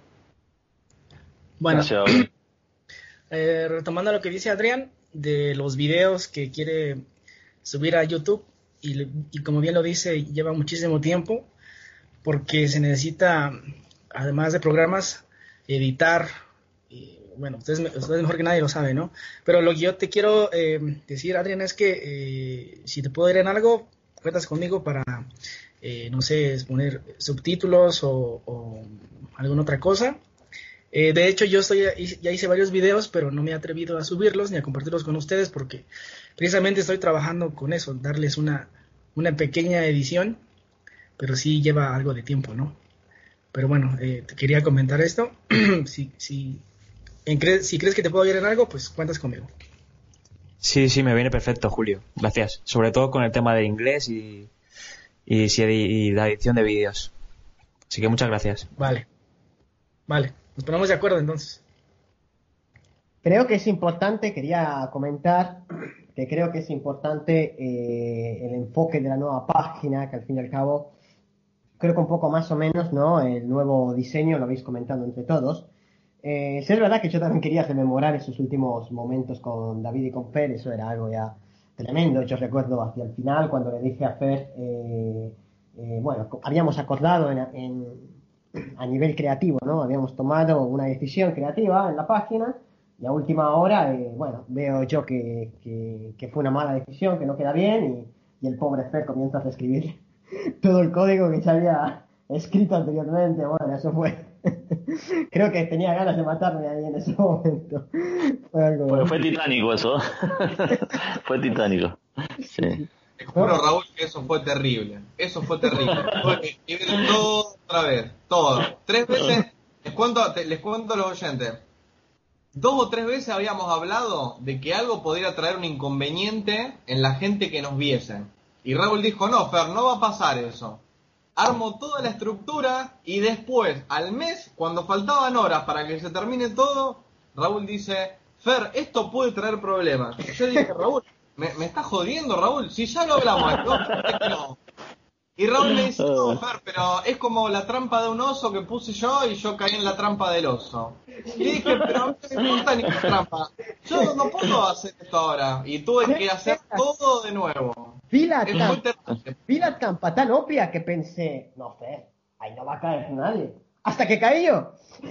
Bueno, Gracias, Adrián. eh, retomando lo que dice Adrián, de los videos que quiere subir a YouTube, y, le- y como bien lo dice, lleva muchísimo tiempo, porque se necesita, además de programas, editar, y bueno, ustedes, me- ustedes mejor que nadie lo saben, ¿no? Pero lo que yo te quiero eh, decir, Adrián, es que eh, si te puedo ir en algo, cuentas conmigo para, eh, no sé, poner subtítulos o, o alguna otra cosa. Eh, de hecho, yo estoy, ya hice varios videos, pero no me he atrevido a subirlos ni a compartirlos con ustedes porque precisamente estoy trabajando con eso, darles una, una pequeña edición, pero sí lleva algo de tiempo, ¿no? Pero bueno, eh, te quería comentar esto. si, si, en cre- si crees que te puedo ayudar en algo, pues cuentas conmigo. Sí, sí, me viene perfecto, Julio. Gracias. Sobre todo con el tema del inglés y, y, si edi- y la edición de vídeos. Así que muchas gracias. Vale, vale, nos ponemos de acuerdo entonces. Creo que es importante, quería comentar que creo que es importante eh, el enfoque de la nueva página, que al fin y al cabo, creo que un poco más o menos, ¿no? El nuevo diseño lo habéis comentado entre todos. Eh, sí, es verdad que yo también quería rememorar esos últimos momentos con David y con Fer, eso era algo ya tremendo. Yo recuerdo hacia el final cuando le dije a Fer, eh, eh, bueno, habíamos acordado en, en, a nivel creativo, ¿no? Habíamos tomado una decisión creativa en la página y a última hora, eh, bueno, veo yo que, que, que fue una mala decisión, que no queda bien y, y el pobre Fer comienza a reescribir todo el código que se había escrito anteriormente. Bueno, eso fue... Creo que tenía ganas de matarme ahí en ese momento. Fue, algo... fue, fue titánico eso. Fue titánico. Sí. Te juro, Raúl, que eso fue terrible. Eso fue terrible. Fue escribir todo otra vez. Todo. Tres veces. Les cuento, te, les cuento a los oyentes. Dos o tres veces habíamos hablado de que algo podría traer un inconveniente en la gente que nos viese. Y Raúl dijo, no, Fer, no va a pasar eso. Armo toda la estructura y después, al mes, cuando faltaban horas para que se termine todo, Raúl dice, Fer, esto puede traer problemas. Y yo dije, Raúl, ¿me, me estás jodiendo, Raúl? Si ya lo hablamos, no. Y Raúl me dice, no, Fer, pero es como la trampa de un oso que puse yo y yo caí en la trampa del oso. Y le dije, pero a mí no me importa ninguna trampa. Yo no puedo hacer esto ahora. Y tuve que hacer todo de nuevo. Vi la, camp- vi la trampa tan obvia que pensé, no, Fer, ahí no va a caer nadie. Hasta que caí yo.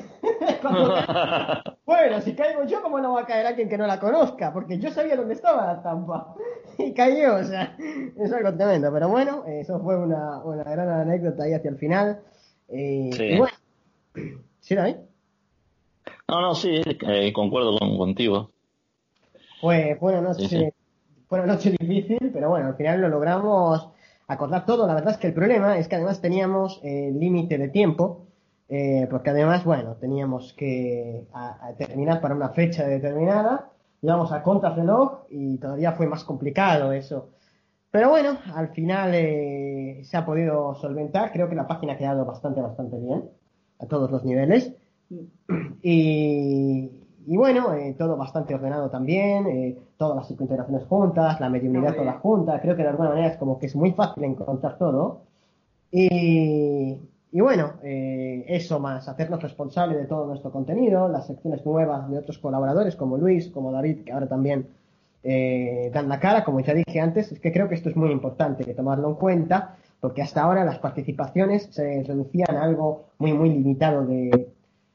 Caí, bueno, si caigo yo, ¿cómo no va a caer alguien que no la conozca? Porque yo sabía dónde estaba la trampa. Y cayó, o sea, es algo tremendo. Pero bueno, eso fue una, una gran anécdota ahí hacia el final. Eh, sí. Y bueno, ¿sí, David? No, no, sí, eh, concuerdo con, contigo. Fue, fue, una noche, sí, sí. fue una noche difícil, pero bueno, al final lo logramos acordar todo. La verdad es que el problema es que además teníamos eh, límite de tiempo, eh, porque además, bueno, teníamos que a, a terminar para una fecha determinada, íbamos a contrarreloj y todavía fue más complicado eso. Pero bueno, al final eh, se ha podido solventar. Creo que la página ha quedado bastante, bastante bien a todos los niveles. Y, y bueno, eh, todo bastante ordenado también, eh, todas las integraciones juntas, la mediunidad toda junta. Creo que de alguna manera es como que es muy fácil encontrar todo. Y, y bueno, eh, eso más, hacernos responsables de todo nuestro contenido, las secciones nuevas de otros colaboradores como Luis, como David, que ahora también eh, dan la cara, como ya dije antes. Es que creo que esto es muy importante tomarlo en cuenta, porque hasta ahora las participaciones se reducían a algo muy, muy limitado de...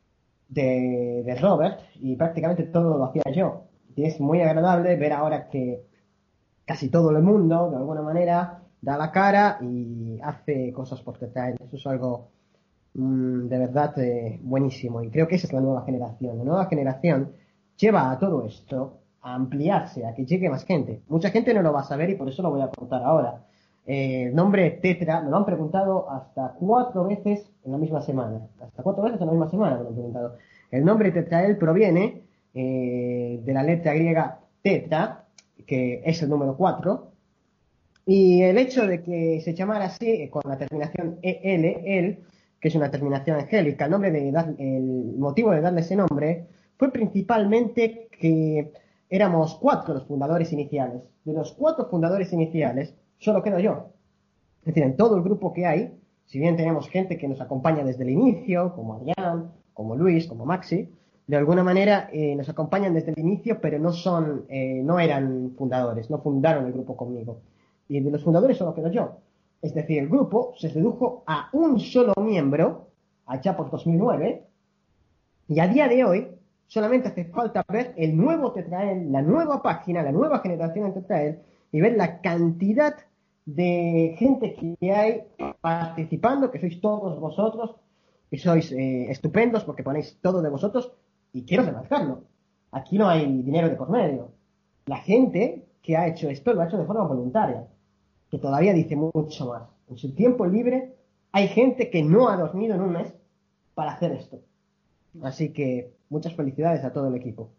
De, de Robert, y prácticamente todo lo hacía yo. Y es muy agradable ver ahora que casi todo el mundo, de alguna manera, da la cara y hace cosas por Tetrael. Eso es algo mmm, de verdad eh, buenísimo. Y creo que esa es la nueva generación. La nueva generación lleva a todo esto a ampliarse, a que llegue más gente. Mucha gente no lo va a saber y por eso lo voy a contar ahora. Eh, el nombre Tetra me lo han preguntado hasta cuatro veces en la misma semana. Hasta cuatro veces en la misma semana me lo han preguntado. El nombre Tetrael proviene eh, de la letra griega Tetra, que es el número cuatro. Y el hecho de que se llamara así, con la terminación E L, el, que es una terminación angélica, el, nombre de dar, el motivo de darle ese nombre fue principalmente que éramos cuatro los fundadores iniciales. De los cuatro fundadores iniciales, solo quedo yo. Es decir, en todo el grupo que hay, si bien tenemos gente que nos acompaña desde el inicio, como Adrián, como Luis, como Maxi, de alguna manera eh, nos acompañan desde el inicio, pero no son, eh, no eran fundadores, no fundaron el grupo conmigo. Y de los fundadores solo quedo yo. Es decir, el grupo se redujo a un solo miembro, allá por dos mil nueve, y a día de hoy solamente hace falta ver el nuevo Tetrael, la nueva página, la nueva generación de Tetrael, y ver la cantidad de gente que hay participando, que sois todos vosotros, que sois eh, estupendos porque ponéis todo de vosotros, y quiero remarcarlo, aquí no hay dinero de por medio. La gente que ha hecho esto lo ha hecho de forma voluntaria, que todavía dice mucho más. En su tiempo libre hay gente que no ha dormido en un mes para hacer esto. Así que muchas felicidades a todo el equipo.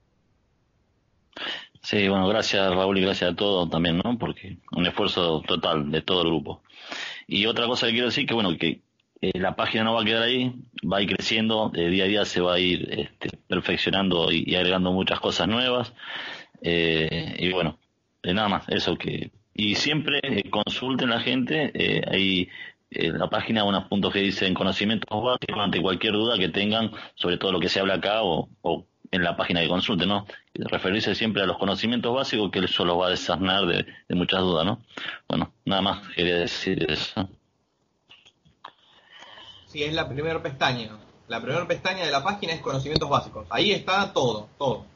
Sí, bueno, gracias Raúl y gracias a todos también, ¿no? Porque un esfuerzo total de todo el grupo. Y otra cosa que quiero decir, que bueno, que eh, la página no va a quedar ahí, va a ir creciendo, eh, día a día se va a ir este, perfeccionando y, y agregando muchas cosas nuevas. Eh, y bueno, eh, nada más, eso que... Y siempre eh, consulten la gente, eh, hay eh, la página, unos puntos que dicen conocimientos básicos ante cualquier duda que tengan sobre todo lo que se habla acá o, o en la página de consulte, ¿no? Referirse siempre a los conocimientos básicos, que eso los va a desasnar de, de muchas dudas, ¿no? Bueno, nada más quería decir eso. Sí, es la primera pestaña. La primera pestaña de la página es conocimientos básicos. Ahí está todo, todo.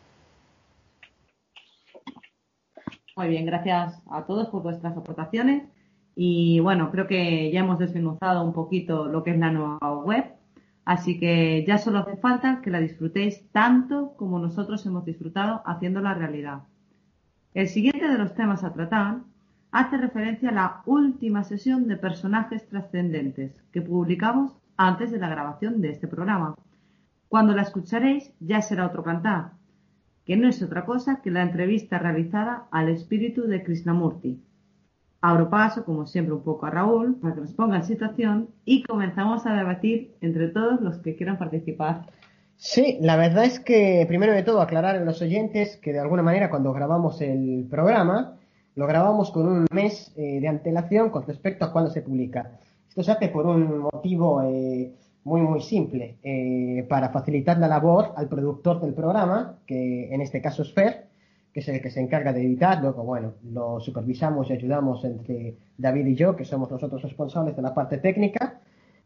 Muy bien, gracias a todos por vuestras aportaciones. Y bueno, creo que ya hemos desmenuzado un poquito lo que es la nueva web. Así que ya solo hace falta que la disfrutéis tanto como nosotros hemos disfrutado haciéndola realidad. El siguiente de los temas a tratar hace referencia a la última sesión de personajes trascendentes que publicamos antes de la grabación de este programa. Cuando la escucharéis ya será otro cantar, que no es otra cosa que la entrevista realizada al espíritu de Krishnamurti. Abro paso, como siempre, un poco a Raúl para que nos ponga en situación y comenzamos a debatir entre todos los que quieran participar. Sí, la verdad es que primero de todo aclarar a los oyentes que de alguna manera cuando grabamos el programa lo grabamos con un mes eh, de antelación con respecto a cuándo se publica. Esto se hace por un motivo eh, muy muy simple, eh, para facilitar la labor al productor del programa, que en este caso es Fer, que es el que se encarga de editar. Luego, bueno, lo supervisamos y ayudamos entre David y yo, que somos nosotros responsables de la parte técnica.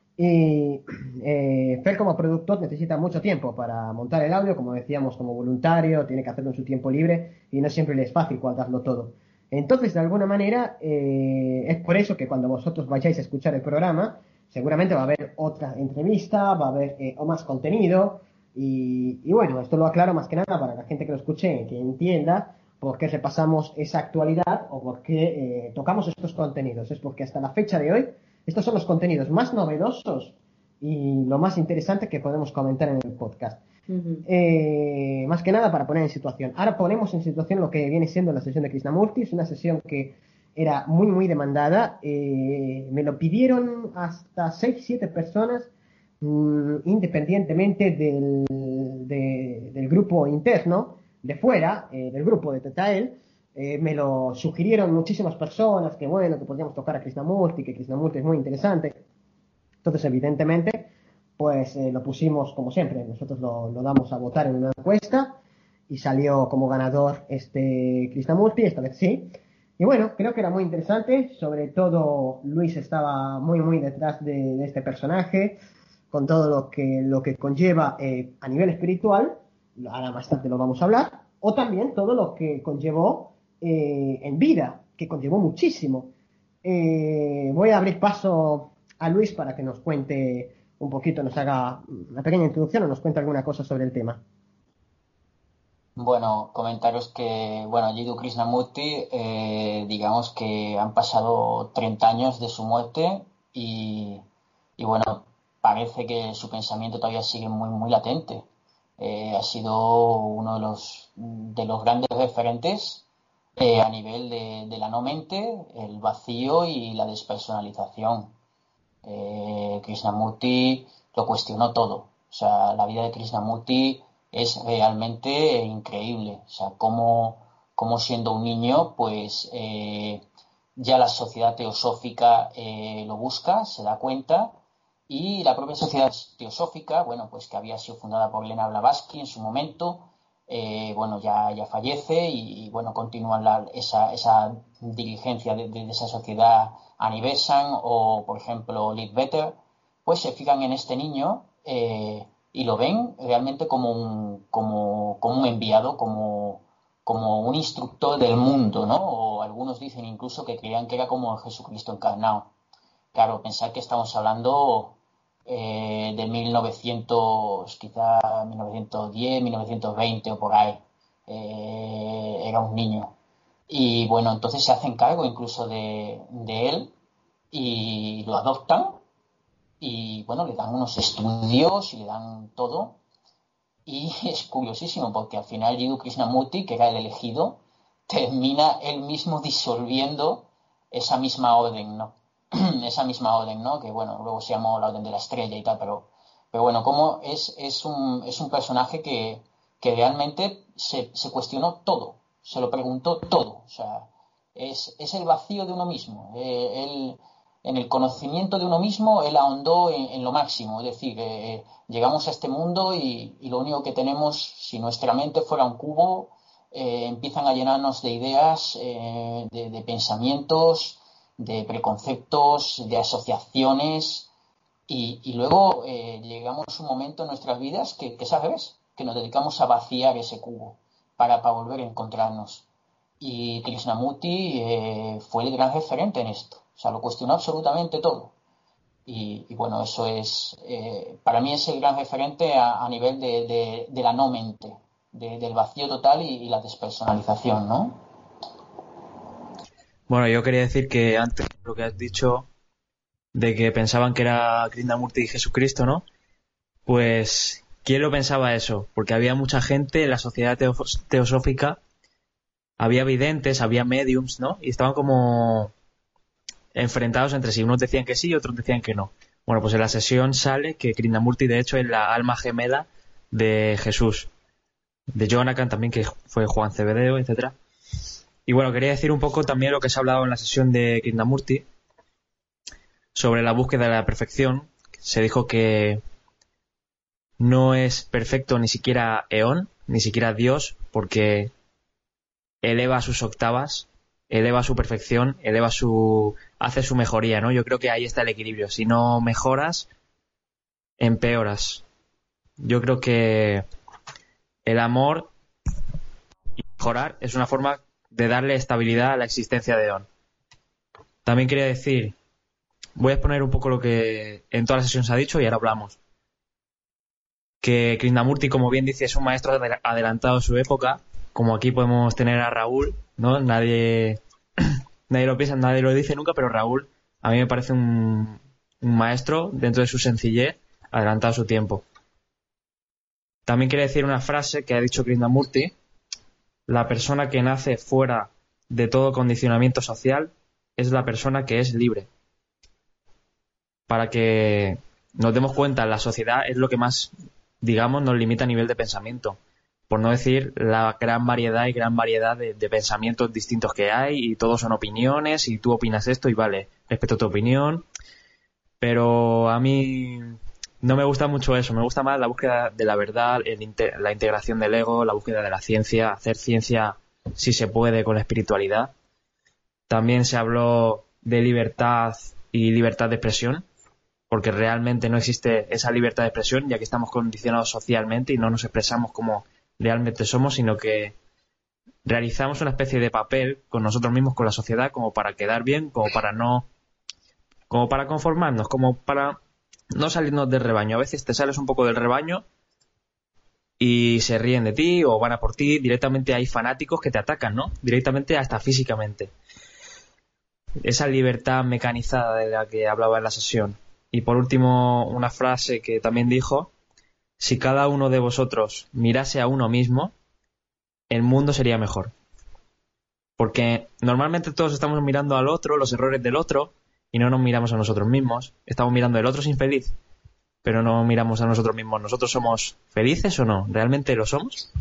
Y eh, Fer como productor necesita mucho tiempo para montar el audio, como decíamos, como voluntario, tiene que hacerlo en su tiempo libre y no siempre le es fácil cuadrarlo todo. Entonces, de alguna manera, eh, es por eso que cuando vosotros vayáis a escuchar el programa, seguramente va a haber otra entrevista, va a haber eh, o más contenido. Y, y bueno, esto lo aclaro más que nada para la gente que lo escuche, que entienda por qué repasamos esa actualidad o por qué eh, tocamos estos contenidos. Es porque hasta la fecha de hoy, estos son los contenidos más novedosos y lo más interesante que podemos comentar en el podcast. Uh-huh. Eh, más que nada para poner en situación. Ahora ponemos en situación lo que viene siendo la sesión de Krishnamurti. Es una sesión que era muy, muy demandada. Eh, me lo pidieron hasta seis siete personas, independientemente del, de, del grupo interno, de fuera, eh, del grupo de Tetrael. Eh, me lo sugirieron muchísimas personas, que bueno, que podríamos tocar a Krishnamurti, que Krishnamurti es muy interesante. Entonces, evidentemente, pues eh, lo pusimos como siempre, nosotros lo, lo damos a votar en una encuesta y salió como ganador este Krishnamurti, esta vez sí. Y bueno, creo que era muy interesante, sobre todo Luis estaba muy muy detrás de, de este personaje, con todo lo que, lo que conlleva eh, a nivel espiritual, ahora más tarde lo vamos a hablar, o también todo lo que conllevó eh, en vida, que conllevó muchísimo. Eh, voy a abrir paso a Luis para que nos cuente un poquito, nos haga una pequeña introducción o nos cuente alguna cosa sobre el tema. Bueno, comentaros que, bueno, Jiddu Krishnamurti, eh, digamos que han pasado treinta años de su muerte y, y bueno, parece que su pensamiento todavía sigue muy, muy latente. Eh, ha sido uno de los, de los grandes referentes eh, a nivel de, de la no mente, el vacío y la despersonalización. Eh, Krishnamurti lo cuestionó todo. O sea, la vida de Krishnamurti es realmente increíble. O sea, cómo, cómo siendo un niño, pues eh, ya la sociedad teosófica eh, lo busca, se da cuenta. Y la propia sociedad teosófica, bueno, pues que había sido fundada por Elena Blavatsky en su momento, eh, bueno, ya, ya fallece y, y bueno, continúan la, esa, esa dirigencia de, de, de esa sociedad Annie Besant o, por ejemplo, Leadbeater, pues se fijan en este niño eh, y lo ven realmente como un, como, como un enviado, como, como un instructor del mundo, ¿no? O algunos dicen incluso que creían que era como Jesucristo encarnado. Claro, pensar que estamos hablando eh, de mil novecientos, quizá mil novecientos diez, mil novecientos veinte o por ahí. Eh, era un niño. Y bueno, entonces se hacen cargo incluso de, de él y lo adoptan y bueno, le dan unos estudios y le dan todo. Y es curiosísimo porque al final Jiddu Krishnamurti, que era el elegido, termina él mismo disolviendo esa misma orden, ¿no? esa misma orden, ¿no? Que bueno, luego se llamó la Orden de la Estrella y tal, pero, pero bueno, como es, es, un, es un personaje que, que realmente se, se cuestionó todo, se lo preguntó todo, o sea, es, es el vacío de uno mismo, eh, él, en el conocimiento de uno mismo, él ahondó en, en lo máximo, es decir, eh, llegamos a este mundo y, y lo único que tenemos, si nuestra mente fuera un cubo, eh, empiezan a llenarnos de ideas, eh, de, de pensamientos, de preconceptos, de asociaciones Y, y luego eh, llegamos a un momento en nuestras vidas que, que es al revés, que nos dedicamos a vaciar ese cubo para, para volver a encontrarnos. Y Krishnamurti eh, fue el gran referente en esto. O sea, lo cuestionó absolutamente todo. Y, y bueno, eso es, eh, para mí es el gran referente a, a nivel de, de, de la no mente, de, del vacío total y, y la despersonalización, ¿no? Bueno, yo quería decir que antes lo que has dicho de que pensaban que era Krishnamurti y Jesucristo, ¿no? Pues, ¿quién lo pensaba eso? Porque había mucha gente en la sociedad teof- teosófica, había videntes, había mediums, ¿no? Y estaban como enfrentados entre sí. Unos decían que sí y otros decían que no. Bueno, pues en la sesión sale que Krishnamurti, de hecho, es la alma gemela de Jesús. De Jonathan también, que fue Juan Cebedeo, etcétera. Y bueno, quería decir un poco también lo que se ha hablado en la sesión de Krishnamurti sobre la búsqueda de la perfección. Se dijo que no es perfecto ni siquiera Eón, ni siquiera Dios, porque eleva sus octavas, eleva su perfección, eleva su... hace su mejoría, ¿no? Yo creo que ahí está el equilibrio. Si no mejoras, empeoras. Yo creo que el amor y mejorar es una forma de darle estabilidad a la existencia de Eón. También quería decir, voy a exponer un poco lo que en toda la sesión se ha dicho y ahora hablamos. Que Krishnamurti, como bien dice, es un maestro adelantado a su época. Como aquí podemos tener a Raúl, ¿no? Nadie, nadie lo piensa, nadie lo dice nunca, pero Raúl a mí me parece un, un maestro dentro de su sencillez, adelantado a su tiempo. También quiero decir una frase que ha dicho Krishnamurti: la persona que nace fuera de todo condicionamiento social es la persona que es libre. Para que nos demos cuenta, la sociedad es lo que más, digamos, nos limita a nivel de pensamiento. Por no decir la gran variedad y gran variedad de, de pensamientos distintos que hay, y todos son opiniones, y tú opinas esto y vale, respeto tu opinión. Pero a mí no me gusta mucho eso, me gusta más la búsqueda de la verdad, el inter- la integración del ego, la búsqueda de la ciencia, hacer ciencia si se puede con la espiritualidad. También se habló de libertad y libertad de expresión, porque realmente no existe esa libertad de expresión, ya que estamos condicionados socialmente y no nos expresamos como realmente somos, sino que realizamos una especie de papel con nosotros mismos, con la sociedad, como para quedar bien, como para no, como para conformarnos, como para no salirnos del rebaño. A veces te sales un poco del rebaño y se ríen de ti o van a por ti. Directamente hay fanáticos que te atacan, ¿no? Directamente hasta físicamente. Esa libertad mecanizada de la que hablaba en la sesión. Y por último, una frase que también dijo: si cada uno de vosotros mirase a uno mismo, el mundo sería mejor. Porque normalmente todos estamos mirando al otro, los errores del otro, y no nos miramos a nosotros mismos. Estamos mirando el otro es infeliz, pero no miramos a nosotros mismos. ¿Nosotros somos felices o no? ¿Realmente lo somos?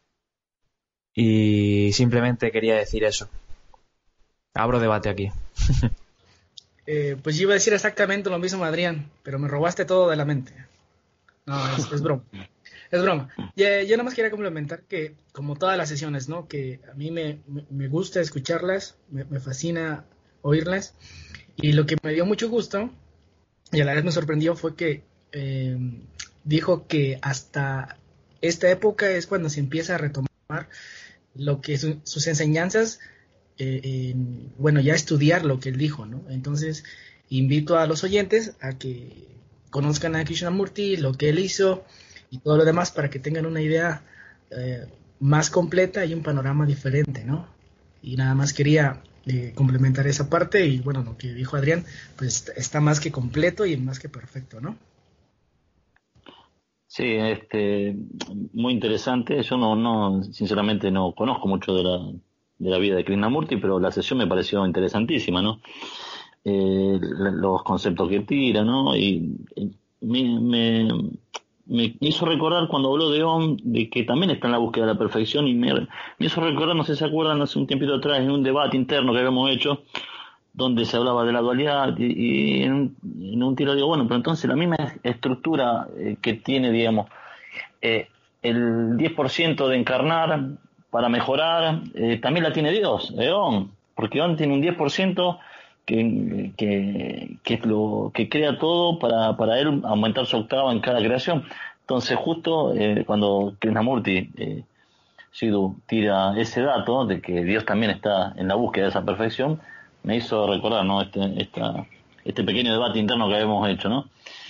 Y simplemente quería decir eso. Abro debate aquí. Eh, pues yo iba a decir exactamente lo mismo, Adrián, pero me robaste todo de la mente. No, es, es broma. Es broma. Y, yo nada más quería complementar que, como todas las sesiones, ¿no? Que a mí me, me, me gusta escucharlas, me, me fascina oírlas. Y lo que me dio mucho gusto, y a la vez me sorprendió, fue que eh, dijo que hasta esta época es cuando se empieza a retomar lo que su, sus enseñanzas, eh, eh, bueno, ya estudiar lo que él dijo, ¿no? Entonces, invito a los oyentes a que conozcan a Krishnamurti, lo que él hizo y todo lo demás, para que tengan una idea eh, más completa y un panorama diferente, ¿no? Y nada más quería eh, complementar esa parte, y bueno, lo que dijo Adrián, pues está más que completo y más que perfecto, ¿no? Sí, este, muy interesante. Yo no, no, sinceramente no conozco mucho de la, de la vida de Krishnamurti, pero la sesión me pareció interesantísima, ¿no? Eh, los conceptos que tira, ¿no? Y, y me, me, me hizo recordar cuando habló de Om, de que también está en la búsqueda de la perfección, y me, me hizo recordar, no sé si se acuerdan, hace un tiempito atrás, en un debate interno que habíamos hecho, donde se hablaba de la dualidad, y, y en, un, en un tiro digo, bueno, pero entonces la misma estructura eh, que tiene, digamos, eh, el diez por ciento de encarnar para mejorar, eh, también la tiene Dios, Eón, porque Eón tiene un diez por ciento que, que, que es lo que crea todo para, para él aumentar su octava en cada creación. Entonces justo eh, cuando Krishnamurti eh, Sidhu tira ese dato de que Dios también está en la búsqueda de esa perfección, me hizo recordar, ¿no? este, esta, este pequeño debate interno que habíamos hecho, ¿no?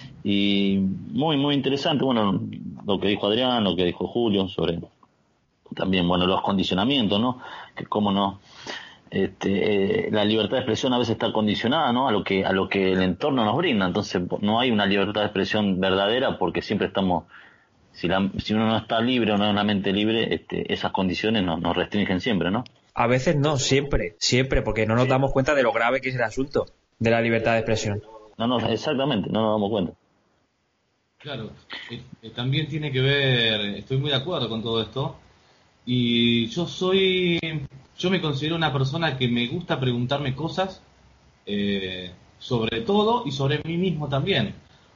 Y muy muy interesante, bueno, lo que dijo Adrián, lo que dijo Julio sobre también, bueno, los condicionamientos, ¿no? Que cómo no, este, eh, la libertad de expresión a veces está condicionada, ¿no? A lo que a lo que el entorno nos brinda. Entonces no hay una libertad de expresión verdadera porque siempre estamos, si, la, si uno no está libre o no es una mente libre, este, esas condiciones nos, nos restringen siempre, ¿no? A veces no, siempre, siempre, porque no nos damos cuenta de lo grave que es el asunto de la libertad de expresión. No, no, exactamente, no nos damos cuenta. Claro, eh, también tiene que ver, estoy muy de acuerdo con todo esto, y yo soy, yo me considero una persona que me gusta preguntarme cosas eh, sobre todo y sobre mí mismo también,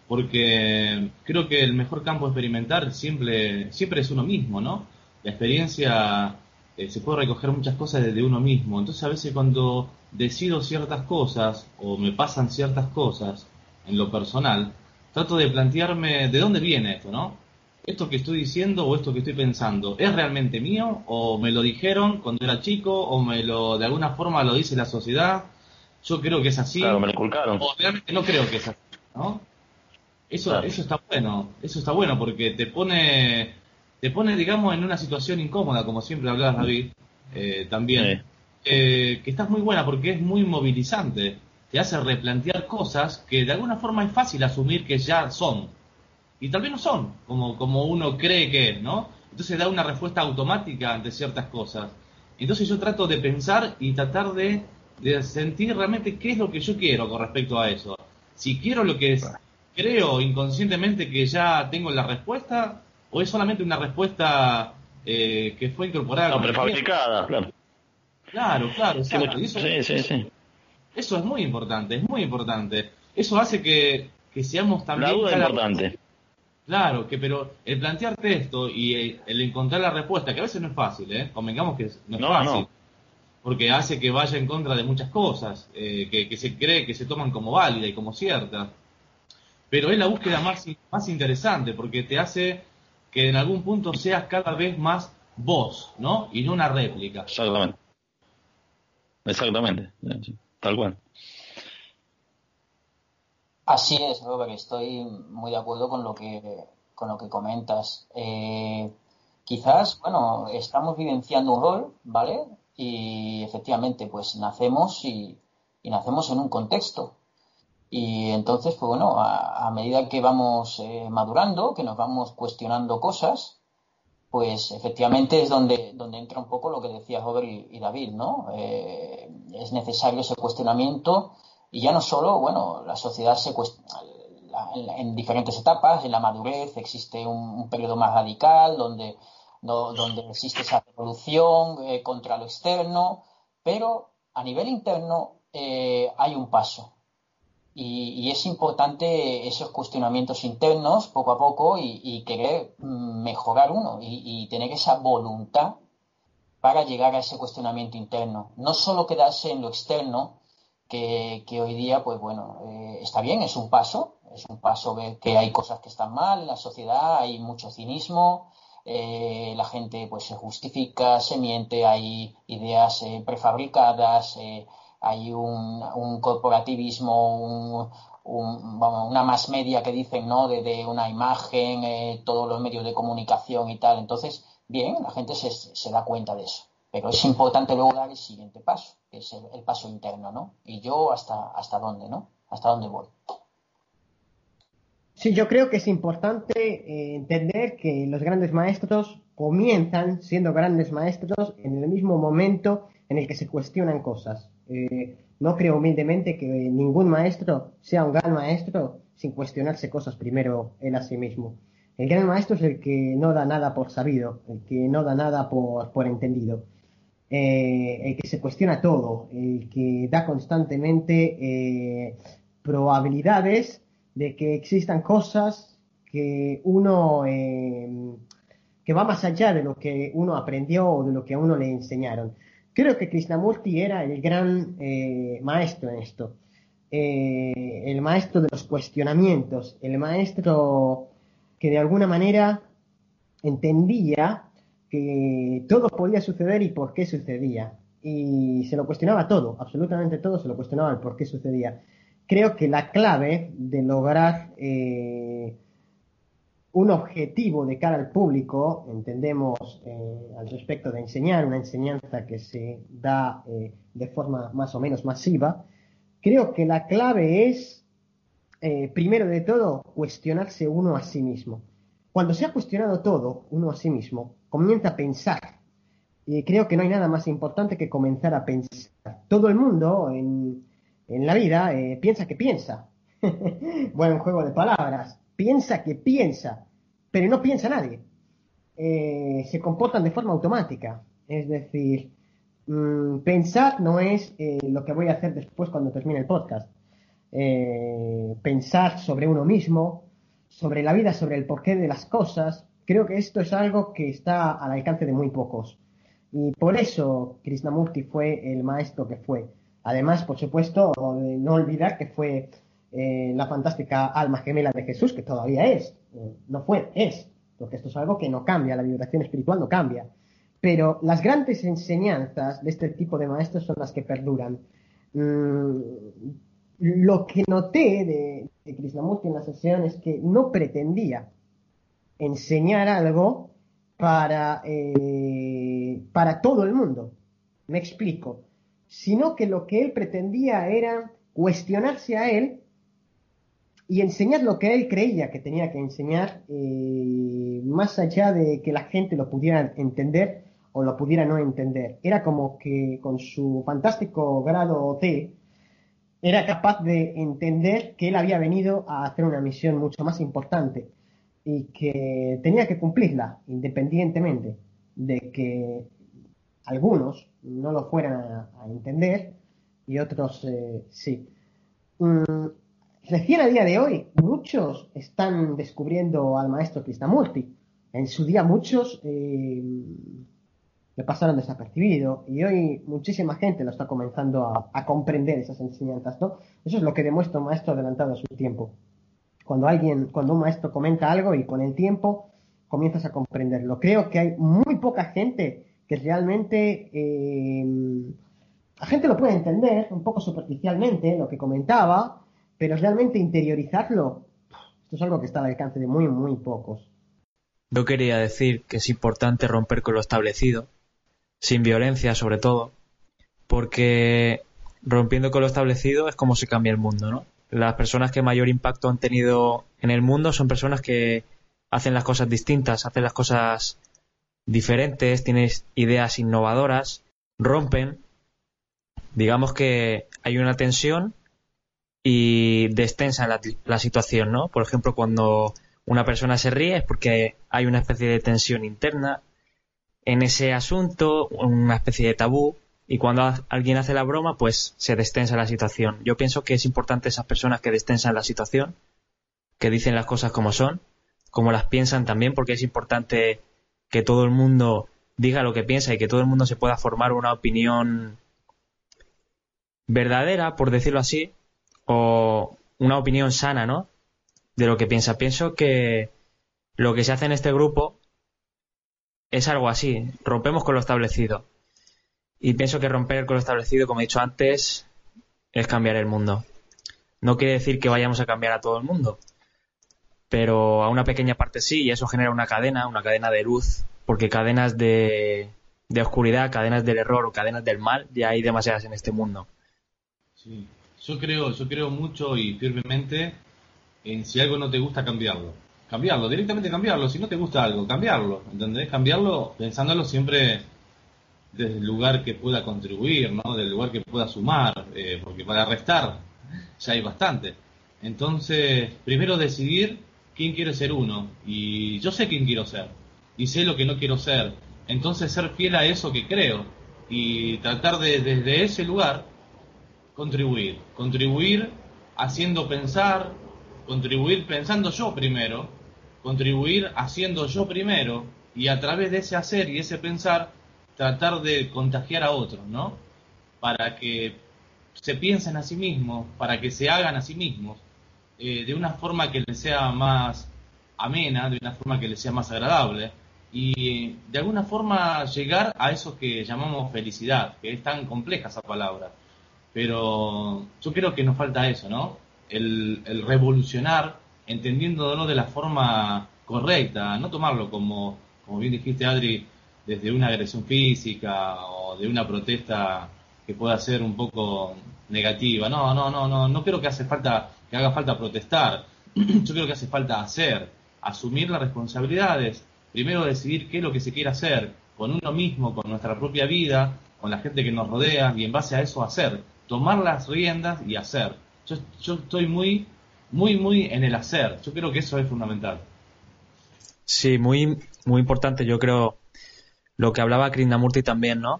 porque creo que el mejor campo experimental siempre, siempre es uno mismo, ¿no? La experiencia, eh, se puede recoger muchas cosas desde uno mismo, entonces a veces cuando decido ciertas cosas o me pasan ciertas cosas en lo personal, trato de plantearme de dónde viene esto, ¿no? ¿Esto que estoy diciendo o esto que estoy pensando es realmente mío o me lo dijeron cuando era chico o me lo de alguna forma lo dice la sociedad? Yo creo que es así. Claro, me lo inculcaron. O realmente no creo que es así, ¿no? Eso, claro. Eso está bueno, eso está bueno porque te pone, te pone, digamos, en una situación incómoda, como siempre hablabas, David, eh, también, sí. eh, que estás muy buena porque es muy movilizante. Te hace replantear cosas que de alguna forma es fácil asumir que ya son. Y tal vez no son, como, como uno cree que es, ¿no? Entonces da una respuesta automática ante ciertas cosas. Entonces yo trato de pensar y tratar de, de sentir realmente qué es lo que yo quiero con respecto a eso. Si quiero lo que es, creo inconscientemente que ya tengo la respuesta, o es solamente una respuesta eh, que fue incorporada. No, prefabricada, claro. Claro, claro, exacto. Sí, eso, sí, sí, sí. Eso es muy importante, es muy importante. Eso hace que, que seamos también... La duda es importante. Claro, que pero el plantearte esto y el, el encontrar la respuesta, que a veces no es fácil, ¿eh? Convengamos que no es no, fácil. No. Porque hace que vaya en contra de muchas cosas, eh, que, que se cree que se toman como válida y como cierta. Pero es la búsqueda más, más interesante, porque te hace que en algún punto seas cada vez más vos, ¿no? Y no una réplica. Exactamente. Exactamente. Tal cual. Así es, Robert, estoy muy de acuerdo con lo que con lo que comentas. Eh, quizás, bueno, estamos vivenciando un rol, ¿vale? Y efectivamente, pues nacemos y, y nacemos en un contexto. Y entonces, pues bueno, a, a medida que vamos eh, madurando, que nos vamos cuestionando cosas, pues efectivamente es donde, donde entra un poco lo que decía Robert y, y David, ¿no? Eh, es necesario ese cuestionamiento. Y ya no solo, bueno, la sociedad se cuestiona en, en diferentes etapas, en la madurez existe un, un periodo más radical donde, no, donde existe esa revolución eh, contra lo externo, pero a nivel interno eh, hay un paso. Y, y es importante esos cuestionamientos internos poco a poco y, y querer mejorar uno y, y tener esa voluntad para llegar a ese cuestionamiento interno. No solo quedarse en lo externo, Que, que hoy día, pues bueno, eh, está bien, es un paso, es un paso ver que hay cosas que están mal en la sociedad, hay mucho cinismo, eh, la gente pues se justifica, se miente, hay ideas eh, prefabricadas, eh, hay un, un corporativismo, un, un, vamos, una mass media que dicen, ¿no?, de, de una imagen, eh, todos los medios de comunicación y tal. Entonces, bien, la gente se, se da cuenta de eso. Pero es importante luego dar el siguiente paso, que es el, el paso interno, ¿no? Y yo hasta, hasta dónde, ¿no? Hasta dónde voy. Sí, yo creo que es importante eh, entender que los grandes maestros comienzan siendo grandes maestros en el mismo momento en el que se cuestionan cosas. Eh, no creo humildemente que ningún maestro sea un gran maestro sin cuestionarse cosas primero él a sí mismo. El gran maestro es el que no da nada por sabido, el que no da nada por, por entendido. Eh, el que se cuestiona todo, el que da constantemente eh, probabilidades de que existan cosas que uno eh, que va más allá de lo que uno aprendió o de lo que a uno le enseñaron. creo que Krishnamurti era el gran eh, maestro en esto. Eh, el maestro de los cuestionamientos, el maestro que de alguna manera entendía que todo podía suceder y por qué sucedía. Y se lo cuestionaba todo, absolutamente todo se lo cuestionaba el por qué sucedía. Creo que la clave de lograr eh, un objetivo de cara al público, entendemos eh, al respecto de enseñar, una enseñanza que se da eh, de forma más o menos masiva, creo que la clave es, eh, primero de todo, cuestionarse uno a sí mismo. Cuando se ha cuestionado todo, uno a sí mismo, comienza a pensar. Y creo que no hay nada más importante que comenzar a pensar. Todo el mundo en, en la vida eh, piensa que piensa. Buen juego de palabras. Piensa que piensa, pero no piensa nadie. Eh, se comportan de forma automática. Es decir, mmm, pensar no es eh, lo que voy a hacer después cuando termine el podcast. Eh, pensar sobre uno mismo, sobre la vida, sobre el porqué de las cosas. Creo que esto es algo que está al alcance de muy pocos. Y por eso Krishnamurti fue el maestro que fue. Además, por supuesto, no olvidar que fue eh, la fantástica alma gemela de Jesús, que todavía es. Eh, no fue, es. Porque esto es algo que no cambia, la vibración espiritual no cambia. Pero las grandes enseñanzas de este tipo de maestros son las que perduran. Mm, lo que noté de, de Krishnamurti en la sesión es que no pretendía enseñar algo para, eh, para todo el mundo, me explico, sino que lo que él pretendía era cuestionarse a él y enseñar lo que él creía que tenía que enseñar, eh, más allá de que la gente lo pudiera entender o lo pudiera no entender. Era como que con su fantástico grado T era capaz de entender que él había venido a hacer una misión mucho más importante y que tenía que cumplirla, independientemente de que algunos no lo fueran a, a entender y otros eh, sí. Mm, recién a día de hoy, muchos están descubriendo al maestro Krishnamurti. En su día muchos eh, le pasaron desapercibido y hoy muchísima gente lo está comenzando a, a comprender esas enseñanzas, ¿no? Eso es lo que demuestra un maestro adelantado a su tiempo. Cuando alguien, cuando un maestro comenta algo y con el tiempo comienzas a comprenderlo. Creo que hay muy poca gente que realmente, eh, la gente lo puede entender un poco superficialmente, lo que comentaba, pero realmente interiorizarlo, esto es algo que está al alcance de muy, muy pocos. Yo quería decir que es importante romper con lo establecido, sin violencia sobre todo, porque rompiendo con lo establecido es como se cambia el mundo, ¿no? Las personas que mayor impacto han tenido en el mundo son personas que hacen las cosas distintas, hacen las cosas diferentes, tienen ideas innovadoras, rompen. Digamos que hay una tensión y destensan la, la situación, ¿no? Por ejemplo, cuando una persona se ríe es porque hay una especie de tensión interna en ese asunto, una especie de tabú. Y cuando alguien hace la broma, pues se destensa la situación. Yo pienso que es importante esas personas que destensan la situación, que dicen las cosas como son, como las piensan también, porque es importante que todo el mundo diga lo que piensa y que todo el mundo se pueda formar una opinión verdadera, por decirlo así, o una opinión sana, ¿no? De lo que piensa. Pienso que lo que se hace en este grupo es algo así. Rompemos con lo establecido. Y pienso que romper con lo establecido, como he dicho antes, es cambiar el mundo. No quiere decir que vayamos a cambiar a todo el mundo, pero a una pequeña parte sí, y eso genera una cadena, una cadena de luz, porque cadenas de, de oscuridad, cadenas del error o cadenas del mal, ya hay demasiadas en este mundo. Sí, yo creo, yo creo mucho y firmemente en si algo no te gusta, cambiarlo. Cambiarlo, directamente cambiarlo. Si no te gusta algo, cambiarlo, ¿entendés? Cambiarlo pensándolo siempre desde el lugar que pueda contribuir, ¿no? Del lugar que pueda sumar, eh, porque para restar ya hay bastante. Entonces, primero decidir quién quiere ser uno, y yo sé quién quiero ser, y sé lo que no quiero ser. Entonces, ser fiel a eso que creo, y tratar de, desde ese lugar, contribuir. Contribuir haciendo pensar, contribuir pensando yo primero, contribuir haciendo yo primero, y a través de ese hacer y ese pensar, tratar de contagiar a otros, ¿no? Para que se piensen a sí mismos, para que se hagan a sí mismos, eh, de una forma que les sea más amena, de una forma que les sea más agradable, y de alguna forma llegar a eso que llamamos felicidad, que es tan compleja esa palabra. Pero yo creo que nos falta eso, ¿no? El, el revolucionar, entendiéndolo de la forma correcta, no tomarlo como, como bien dijiste, Adri, desde una agresión física o de una protesta que pueda ser un poco negativa. No, no, no, no, no creo que hace falta, que haga falta protestar. Yo creo que hace falta hacer, asumir las responsabilidades, primero decidir qué es lo que se quiere hacer con uno mismo, con nuestra propia vida, con la gente que nos rodea, y en base a eso hacer, tomar las riendas y hacer. Yo, yo estoy muy, muy, muy en el hacer. Yo creo que eso es fundamental. Sí, muy, muy importante. Yo creo lo que hablaba Krishnamurti también, ¿no?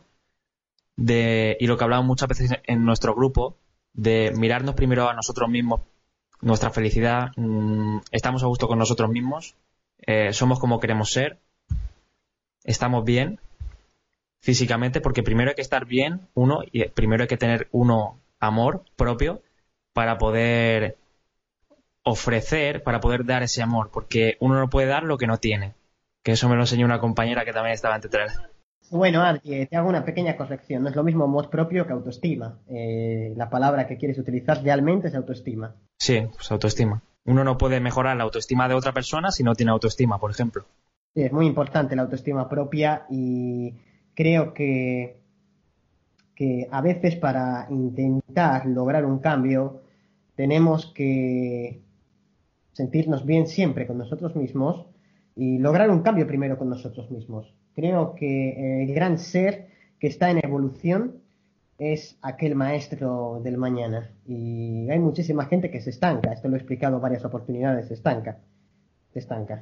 De, y lo que hablamos muchas veces en nuestro grupo, de mirarnos primero a nosotros mismos, nuestra felicidad, mmm, estamos a gusto con nosotros mismos, eh, somos como queremos ser, estamos bien físicamente, porque primero hay que estar bien uno, y primero hay que tener uno amor propio para poder ofrecer, para poder dar ese amor, porque uno no puede dar lo que no tiene, que eso me lo enseñó una compañera que también estaba en Tetrael. Bueno, Adri, te hago una pequeña corrección. No es lo mismo amor propio que autoestima. Eh, la palabra que quieres utilizar realmente es autoestima. Sí, pues autoestima. Uno no puede mejorar la autoestima de otra persona si no tiene autoestima, por ejemplo. Sí, es muy importante la autoestima propia, y creo que, que a veces para intentar lograr un cambio tenemos que sentirnos bien siempre con nosotros mismos y lograr un cambio primero con nosotros mismos. Creo que el gran ser que está en evolución es aquel maestro del mañana. Y hay muchísima gente que se estanca. Esto lo he explicado varias oportunidades. Se estanca. Se estanca.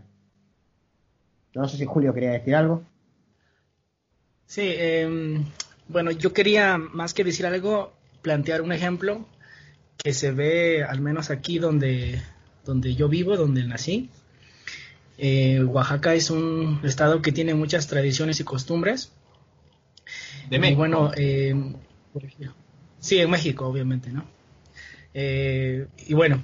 No sé si Julio quería decir algo. Sí, eh, bueno, yo quería, más que decir algo, plantear un ejemplo que se ve, al menos aquí donde, donde yo vivo, donde nací. Eh, Oaxaca es un estado que tiene muchas tradiciones y costumbres. De México. Y bueno, eh, sí, en México, obviamente, ¿no? Eh, y bueno,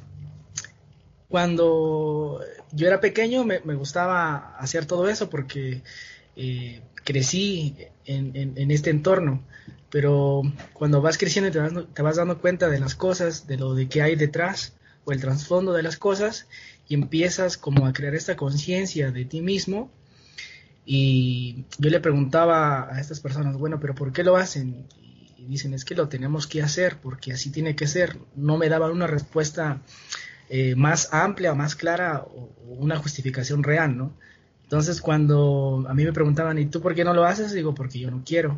cuando yo era pequeño me, me gustaba hacer todo eso porque eh, crecí en, en, en este entorno. Pero cuando vas creciendo te vas, te vas dando cuenta de las cosas, de lo de que hay detrás o el trasfondo de las cosas, y empiezas como a crear esta conciencia de ti mismo. Y yo le preguntaba a estas personas, bueno, pero ¿por qué lo hacen? Y dicen, es que lo tenemos que hacer porque así tiene que ser. No me daban una respuesta eh, más amplia, más clara, o una justificación real, ¿no? Entonces cuando a mí me preguntaban, ¿y tú por qué no lo haces? Digo, porque yo no quiero.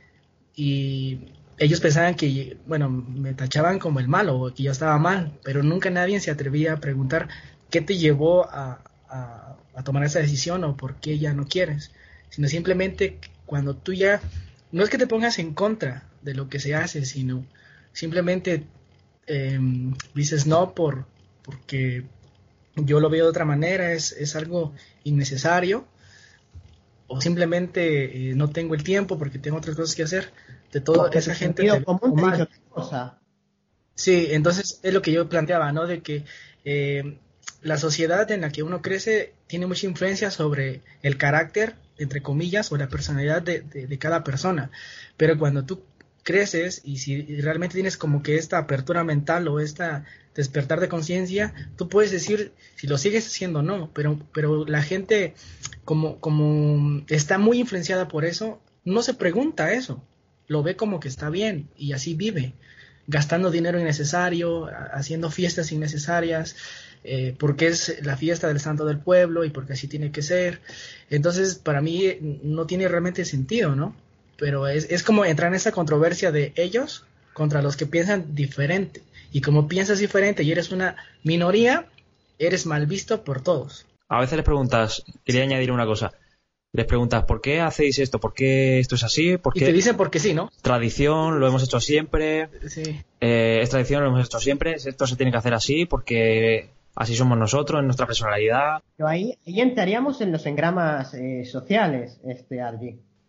Y ellos pensaban que, bueno, me tachaban como el malo, o que yo estaba mal, pero nunca nadie se atrevía a preguntar qué te llevó a, a, a tomar esa decisión o por qué ya no quieres, sino simplemente cuando tú ya, no es que te pongas en contra de lo que se hace, sino simplemente eh, dices no por porque yo lo veo de otra manera, es, es algo innecesario, o simplemente eh, no tengo el tiempo porque tengo otras cosas que hacer. De toda porque esa gente te común te dice cosa. Sí, entonces es lo que yo planteaba, ¿no? De que eh, la sociedad en la que uno crece tiene mucha influencia sobre el carácter, entre comillas, o la personalidad de, de, de cada persona. Pero cuando tú creces y si realmente tienes como que esta apertura mental o esta despertar de conciencia, tú puedes decir si lo sigues haciendo o no, pero, pero la gente como, como está muy influenciada por eso, no se pregunta eso, lo ve como que está bien y así vive, gastando dinero innecesario, haciendo fiestas innecesarias, eh, porque es la fiesta del santo del pueblo y porque así tiene que ser. Entonces para mí no tiene realmente sentido, ¿no? Pero es, es como entrar en esa controversia de ellos contra los que piensan diferente. Y como piensas diferente y eres una minoría, eres mal visto por todos. A veces les preguntas, quería añadir una cosa, les preguntas, ¿por qué hacéis esto? ¿Por qué esto es así? ¿Por qué? Y te dicen porque sí, ¿no? Tradición, lo hemos hecho siempre. Sí. Eh, es tradición, lo hemos hecho siempre. Esto se tiene que hacer así porque así somos nosotros, en nuestra personalidad. Pero ahí, ahí entraríamos en los engramas eh, sociales, este Adri.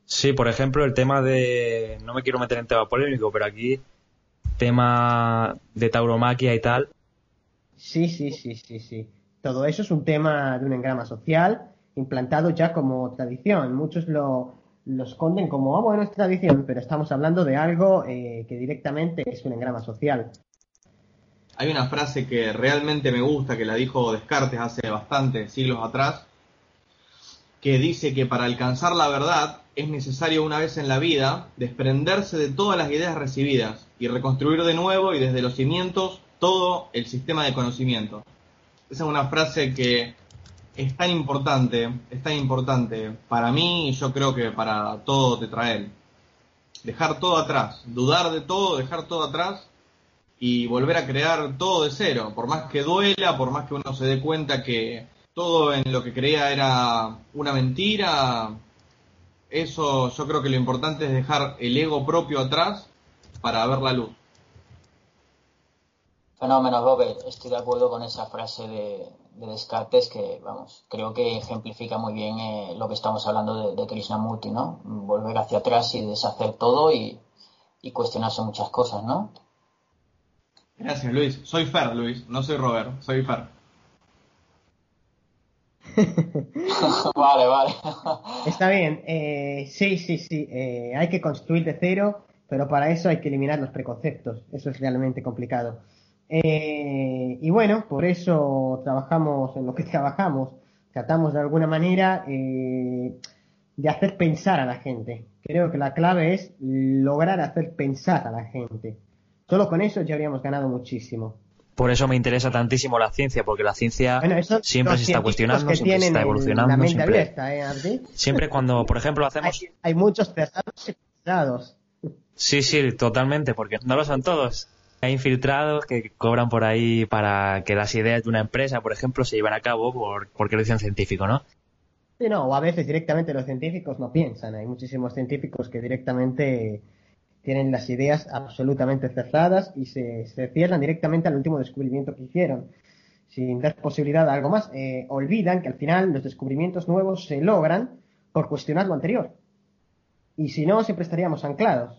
Sí, por ejemplo, el tema de... No me quiero meter en tema polémico, pero aquí, tema de tauromaquia y tal. Sí, sí, sí, sí, sí. Todo eso es un tema de un engrama social implantado ya como tradición. Muchos lo, lo esconden como, ah, bueno, es tradición, pero estamos hablando de algo eh, que directamente es un engrama social. Hay una frase que realmente me gusta, que la dijo Descartes hace bastantes siglos atrás, que dice que para alcanzar la verdad es necesario una vez en la vida desprenderse de todas las ideas recibidas y reconstruir de nuevo y desde los cimientos todo el sistema de conocimiento. Esa es una frase que es tan importante, es tan importante para mí y yo creo que para todo Tetrael. Dejar todo atrás, dudar de todo, dejar todo atrás y volver a crear todo de cero, por más que duela, por más que uno se dé cuenta que todo en lo que creía era una mentira. Eso, yo creo que lo importante es dejar el ego propio atrás para ver la luz. Fenómeno, Robert. Estoy de acuerdo con esa frase de, de Descartes que, vamos, creo que ejemplifica muy bien eh, lo que estamos hablando de, de Krishnamurti, ¿no? Volver hacia atrás y deshacer todo y, y cuestionarse muchas cosas, ¿no? Gracias, Luis. Soy Fer, Luis. No soy Robert, soy Fer. Vale, vale. Está bien, eh, sí, sí, sí, eh, hay que construir de cero, pero para eso hay que eliminar los preconceptos, eso es realmente complicado. Eh, y bueno, por eso trabajamos en lo que trabajamos, tratamos de alguna manera eh, de hacer pensar a la gente. Creo que la clave es lograr hacer pensar a la gente. Solo con eso ya habríamos ganado muchísimo. Por eso me interesa tantísimo la ciencia, porque la ciencia bueno, siempre se está cuestionando, siempre se está evolucionando. La mente siempre, abierta, ¿eh, Abdi? Siempre cuando, por ejemplo, hacemos... Hay, hay muchos cerrados y filtrados. Sí, sí, totalmente, porque no lo son todos. Hay infiltrados que cobran por ahí para que las ideas de una empresa, por ejemplo, se lleven a cabo por, porque lo dice un científico, ¿no? Sí, no, o a veces directamente los científicos no piensan. Hay muchísimos científicos que directamente tienen las ideas absolutamente cerradas y se, se cierran directamente al último descubrimiento que hicieron, sin dar posibilidad a algo más. Eh, olvidan que al final los descubrimientos nuevos se logran por cuestionar lo anterior. Y si no, siempre estaríamos anclados.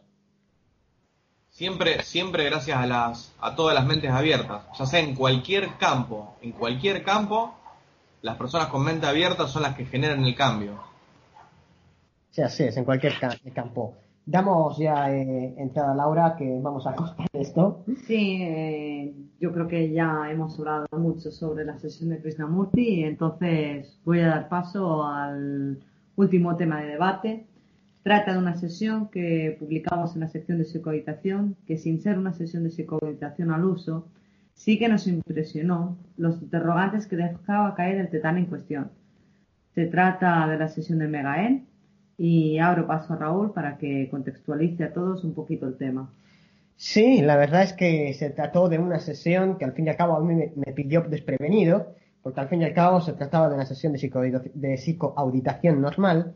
Siempre, siempre gracias a las, a todas las mentes abiertas, ya sea en cualquier campo, en cualquier campo, las personas con mente abierta son las que generan el cambio. Sí, así es, en cualquier ca- campo. Damos ya eh, entrada a Laura, que vamos a cortar esto. Sí, eh, yo creo que ya hemos hablado mucho sobre la sesión de Krishnamurti, y entonces voy a dar paso al último tema de debate. Trata de una sesión que publicamos en la sección de psicohabitación, que sin ser una sesión de psicohabitación al uso, sí que nos impresionó los interrogantes que dejaba caer el tetán en cuestión. Se trata de la sesión de Megaen, y abro paso a Raúl para que contextualice a todos un poquito el tema. Sí, la verdad es que se trató de una sesión que al fin y al cabo a mí me, me pilló desprevenido, porque al fin y al cabo se trataba de una sesión de, psico, de psicoauditación normal.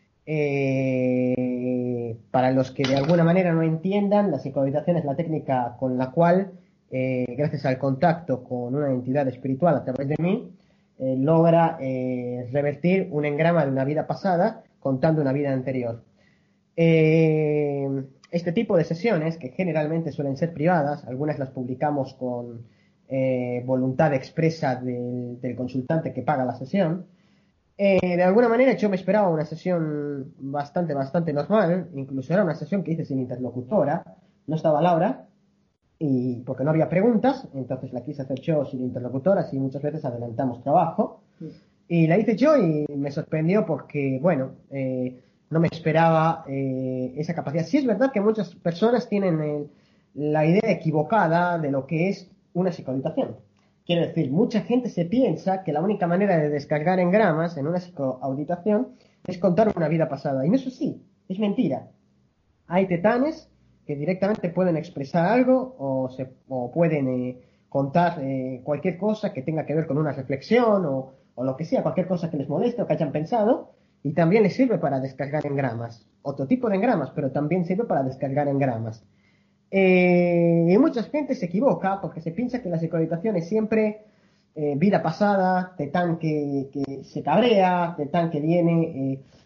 Eh, para los que de alguna manera no entiendan, la psicoauditación es la técnica con la cual, eh, gracias al contacto con una entidad espiritual a través de mí, eh, logra eh, revertir un engrama de una vida pasada contando una vida anterior. Eh, este tipo de sesiones, que generalmente suelen ser privadas, algunas las publicamos con eh, voluntad expresa del, del consultante que paga la sesión, eh, de alguna manera yo me esperaba una sesión bastante, bastante normal, incluso era una sesión que hice sin interlocutora, no estaba Laura, y porque no había preguntas, entonces la quise hacer yo sin interlocutora, así muchas veces adelantamos trabajo. Sí. Y la hice yo y me sorprendió porque, bueno, eh, no me esperaba eh, esa capacidad. Sí es verdad que muchas personas tienen eh, la idea equivocada de lo que es una psicoauditación. Quiero decir, mucha gente se piensa que la única manera de descargar engramas en una psicoauditación es contar una vida pasada. Y no es así, es mentira. Hay tetanes que directamente pueden expresar algo o, se, o pueden eh, contar eh, cualquier cosa que tenga que ver con una reflexión o o lo que sea, cualquier cosa que les moleste o que hayan pensado, y también les sirve para descargar engramas. Otro tipo de engramas, pero también sirve para descargar engramas. Eh, y mucha gente se equivoca porque se piensa que la psicohabitación es siempre eh, vida pasada, tetán que, que se cabrea, tetán que viene, eh,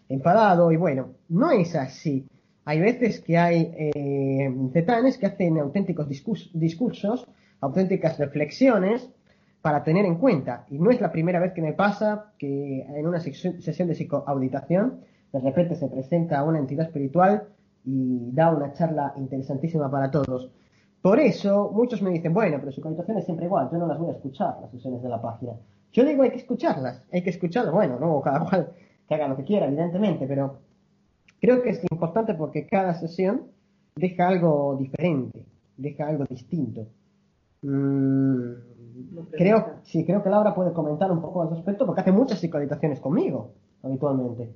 enfadado, y bueno, no es así. Hay veces que hay eh, tetanes que hacen auténticos discurs- discursos, auténticas reflexiones para tener en cuenta. Y no es la primera vez que me pasa que en una sesión de psicoauditación de repente se presenta una entidad espiritual y da una charla interesantísima para todos. Por eso muchos me dicen, bueno, pero su cohabitación es siempre igual, yo no las voy a escuchar, las sesiones de la página. Yo digo, hay que escucharlas, hay que escucharlas, bueno, no cada cual que haga lo que quiera, evidentemente, pero creo que es importante porque cada sesión deja algo diferente, deja algo distinto. Mm, creo, sí, creo que Laura puede comentar un poco al respecto porque hace muchas psicohabitaciones conmigo, habitualmente.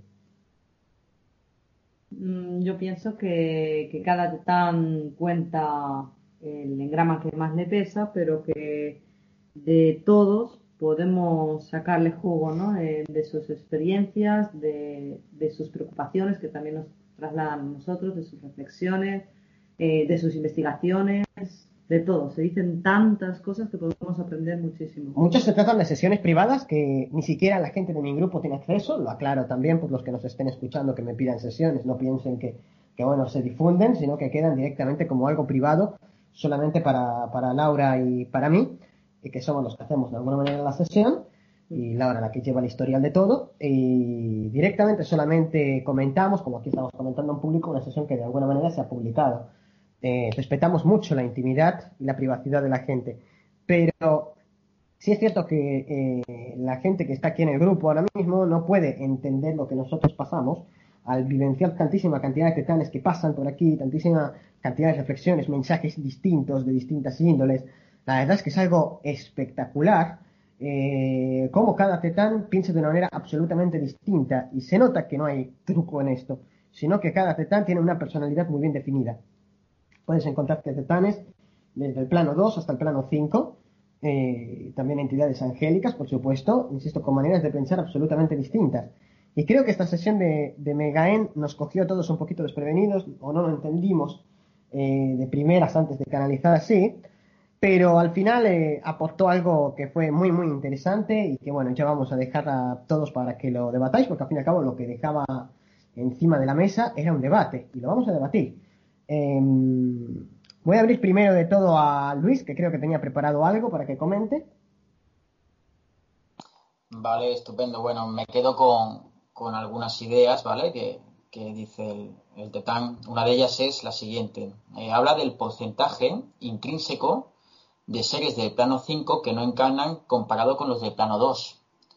Yo pienso que, que cada tetán cuenta el engrama que más le pesa, pero que de todos podemos sacarle jugo, ¿no? Eh, de sus experiencias, de, de sus preocupaciones que también nos trasladan a nosotros, de sus reflexiones, eh, de sus investigaciones, de todo. Se dicen tantas cosas que podemos aprender muchísimo. Muchos se tratan de sesiones privadas que ni siquiera la gente de mi grupo tiene acceso, lo aclaro también por los que nos estén escuchando que me pidan sesiones, no piensen que, que bueno, se difunden, sino que quedan directamente como algo privado solamente para, para Laura y para mí, y que somos los que hacemos de alguna manera la sesión, y Laura la que lleva el historial de todo, y directamente solamente comentamos, como aquí estamos comentando en público, una sesión que de alguna manera se ha publicado. Eh, respetamos mucho la intimidad y la privacidad de la gente, pero sí es cierto que eh, la gente que está aquí en el grupo ahora mismo no puede entender lo que nosotros pasamos al vivenciar tantísima cantidad de tetanes que pasan por aquí, tantísima cantidad de reflexiones, mensajes distintos de distintas índoles. La verdad es que es algo espectacular, eh, cómo cada tetán piensa de una manera absolutamente distinta, y se nota que no hay truco en esto, sino que cada tetán tiene una personalidad muy bien definida. Puedes encontrarte tetanes desde el plano dos hasta el plano cinco, eh, también entidades angélicas, por supuesto, insisto, con maneras de pensar absolutamente distintas. Y creo que esta sesión de, de Megaen nos cogió a todos un poquito desprevenidos, o no lo entendimos eh, de primeras antes de canalizar así, pero al final eh, aportó algo que fue muy, muy interesante y que, bueno, ya vamos a dejar a todos para que lo debatáis, porque al fin y al cabo lo que dejaba encima de la mesa era un debate, y lo vamos a debatir. Eh, voy a abrir primero de todo a Luis, que creo que tenía preparado algo para que comente. Vale, estupendo. Bueno, me quedo con, con algunas ideas, ¿vale? Que, que dice el, el tetán. Una de ellas es la siguiente. Eh, habla del porcentaje intrínseco de seres del plano cinco que no encarnan comparado con los del plano dos.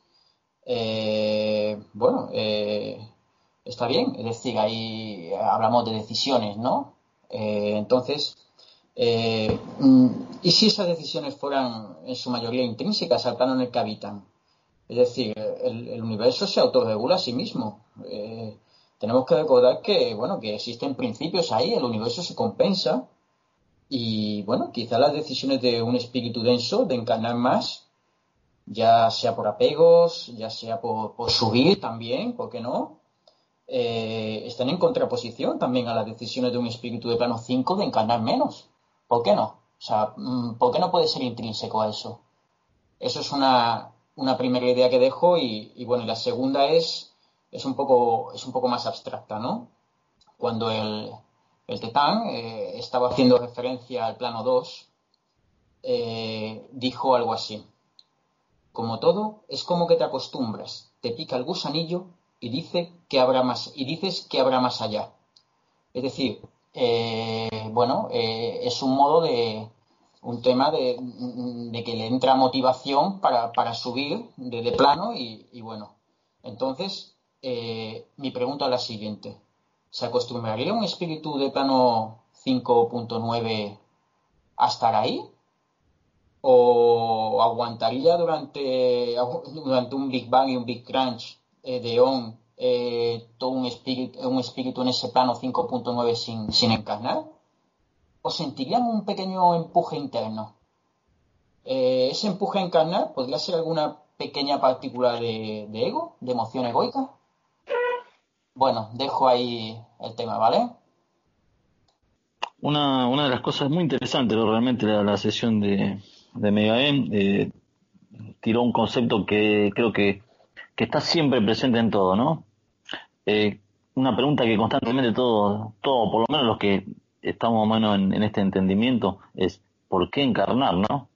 Eh, bueno, eh, está bien. Es decir, ahí hablamos de decisiones, ¿no? Eh, entonces, eh, ¿y si esas decisiones fueran en su mayoría intrínsecas al plano en el que habitan? Es decir, el, el universo se autorregula a sí mismo. Eh, tenemos que recordar que, bueno, que existen principios ahí, el universo se compensa y, bueno, quizá las decisiones de un espíritu denso de encarnar más, ya sea por apegos, ya sea por, por subir también, ¿por qué no? Eh, están en contraposición también a las decisiones de un espíritu de plano cinco de encarnar menos. ¿Por qué no? O sea, ¿por qué no puede ser intrínseco a eso? Eso es una, una primera idea que dejo y, y bueno, y la segunda es, es, un poco, es un poco más abstracta, ¿no? Cuando el, el tetán eh, estaba haciendo referencia al plano dos, eh, dijo algo así. Como todo, es como que te acostumbras, te pica el gusanillo y dice que habrá más y dices que habrá más allá. Es decir, eh, bueno, eh, es un modo de un tema de, de que le entra motivación para, para subir de, de plano y, y bueno, entonces eh, mi pregunta es la siguiente: ¿se acostumbraría un espíritu de plano cinco punto nueve a estar ahí? ¿O aguantaría durante, durante un Big Bang y un Big Crunch eh, de On eh, todo un espíritu, un espíritu en ese plano cinco punto nueve sin, sin encarnar? ¿O sentirían un pequeño empuje interno? Eh, ¿Ese empuje a encarnar podría ser alguna pequeña partícula de, de ego, de emoción egoica? Bueno, dejo ahí el tema, ¿vale? Una, una de las cosas muy interesantes, ¿no? Realmente la, la sesión de, de Megaen eh, tiró un concepto que creo que, que está siempre presente en todo, ¿no? eh, una pregunta que constantemente todo, todo, por lo menos los que estamos más o menos en, en este entendimiento, es ¿por qué encarnar, no?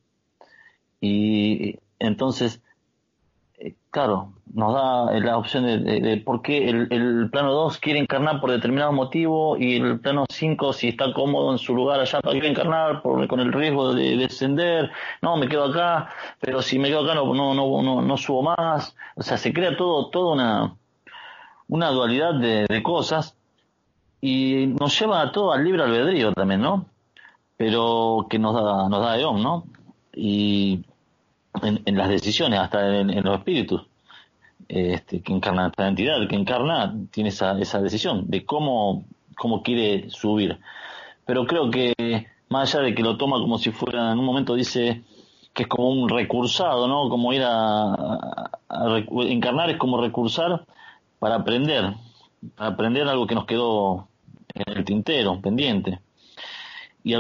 Y entonces, eh, claro, nos da la opción de, de, de por qué el, el plano dos quiere encarnar por determinado motivo y el plano cinco, si está cómodo en su lugar allá, quiere encarnar por, con el riesgo de, de descender, no, me quedo acá, pero si me quedo acá no, no, no, no, no subo más. O sea, se crea todo, toda una, una dualidad de, de cosas y nos lleva a todo al libre albedrío también, ¿no? Pero que nos da, nos da Eón, ¿no? Y en, en las decisiones, hasta en, en los espíritus, este, que encarna esta entidad, que encarna, tiene esa, esa decisión de cómo, cómo quiere subir. Pero creo que, más allá de que lo toma como si fuera, en un momento dice que es como un recursado, ¿no? Como ir a, a, a encarnar es como recursar para aprender, para aprender algo que nos quedó en el tintero, pendiente. Y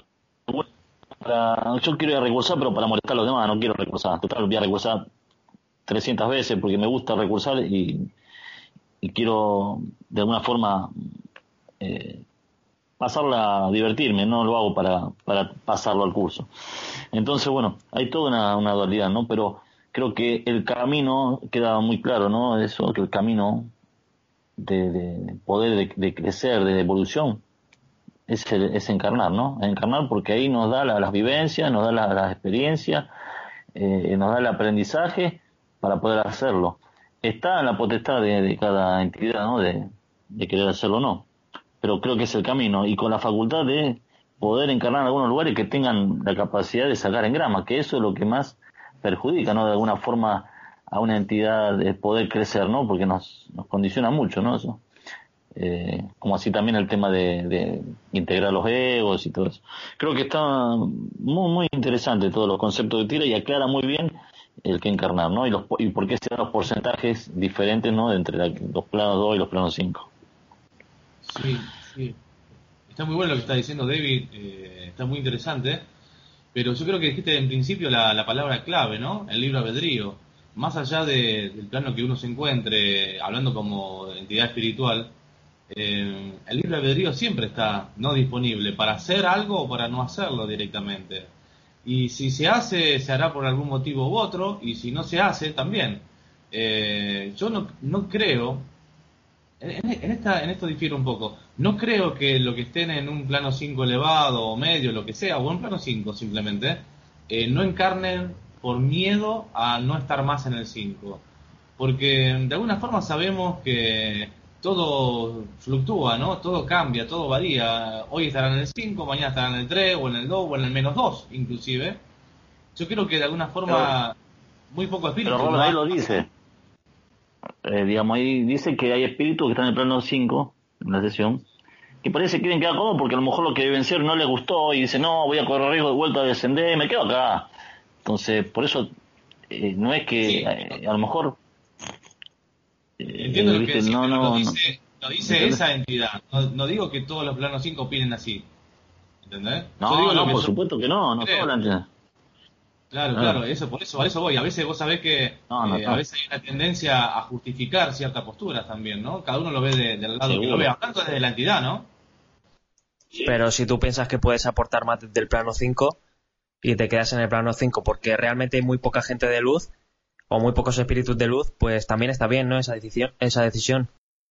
para, yo quiero ir a recursar, pero para molestar a los demás, no quiero recursar. Total, voy a recursar trescientas veces porque me gusta recursar y, y quiero de alguna forma eh, pasarla a divertirme, no lo hago para, para pasarlo al curso. Entonces, bueno, hay toda una, una dualidad, ¿no? Pero creo que el camino queda muy claro, ¿no? Eso, que el camino de, de poder de, de crecer, de evolución, es, el, es encarnar, ¿no? Encarnar porque ahí nos da la, las vivencias, nos da la, las experiencias, eh, nos da el aprendizaje para poder hacerlo. Está en la potestad de, de cada entidad, ¿no? De, de querer hacerlo o no. Pero creo que es el camino, y con la facultad de poder encarnar en algunos lugares que tengan la capacidad de sacar engrama, que eso es lo que más perjudica, ¿no? De alguna forma a una entidad de poder crecer, ¿no? Porque nos, nos condiciona mucho, ¿no? Eso. Eh, como así también el tema de, de integrar los egos y todo eso. Creo que está muy, muy interesante todos los conceptos que tira y aclara muy bien el que encarnar, ¿no? Y, los, y por qué se dan los porcentajes diferentes, ¿no? Entre la, los planos dos y los planos cinco. Sí, sí. Está muy bueno lo que está diciendo David, eh, está muy interesante, pero yo creo que dijiste en principio la, la palabra clave, ¿no? El libre albedrío. Más allá de, del plano que uno se encuentre, hablando como entidad espiritual, eh, el libre albedrío siempre está no disponible para hacer algo o para no hacerlo directamente. Y si se hace, se hará por algún motivo u otro, y si no se hace, también. Eh, yo no, no creo... En, en, esta, en esto difiero un poco. No creo que lo que estén en un plano cinco elevado o medio, lo que sea, o en plano cinco simplemente, eh, no encarnen por miedo a no estar más en el cinco. Porque de alguna forma sabemos que todo fluctúa, ¿no? Todo cambia, todo varía. Hoy estarán en el cinco, mañana estarán en el tres, o en el dos, o en el menos dos, inclusive. Yo creo que de alguna forma pero, muy poco espíritu. Pero Robert, ahí lo dice. Eh, digamos, ahí dice que hay espíritus que están en el plano cinco, en la sesión, que parece que quieren quedar cómodos porque a lo mejor lo que vencieron no les gustó y dicen, no, voy a correr riesgo de vuelta a descender, me quedo acá. Entonces, por eso, eh, no es que, sí, eh, a lo mejor... Eh, entiendo lo que decís, no, no, lo dice, no, lo dice esa entidad. No, no digo que todos los planos cinco opinen así. ¿Entendés? No, yo digo no, lo que por yo supuesto que no, no toda la entidad. Claro, claro, claro, eso, por eso, a eso voy. A veces vos sabés que no, no, eh, no. a veces hay una tendencia a justificar ciertas posturas también, ¿no? Cada uno lo ve de, del lado Seguro. que lo ve, hablando desde la entidad, ¿no? Pero si tú piensas que puedes aportar más desde el plano cinco y te quedas en el plano cinco porque realmente hay muy poca gente de luz o muy pocos espíritus de luz, pues también está bien, ¿no? Esa decisión. Esa decisión.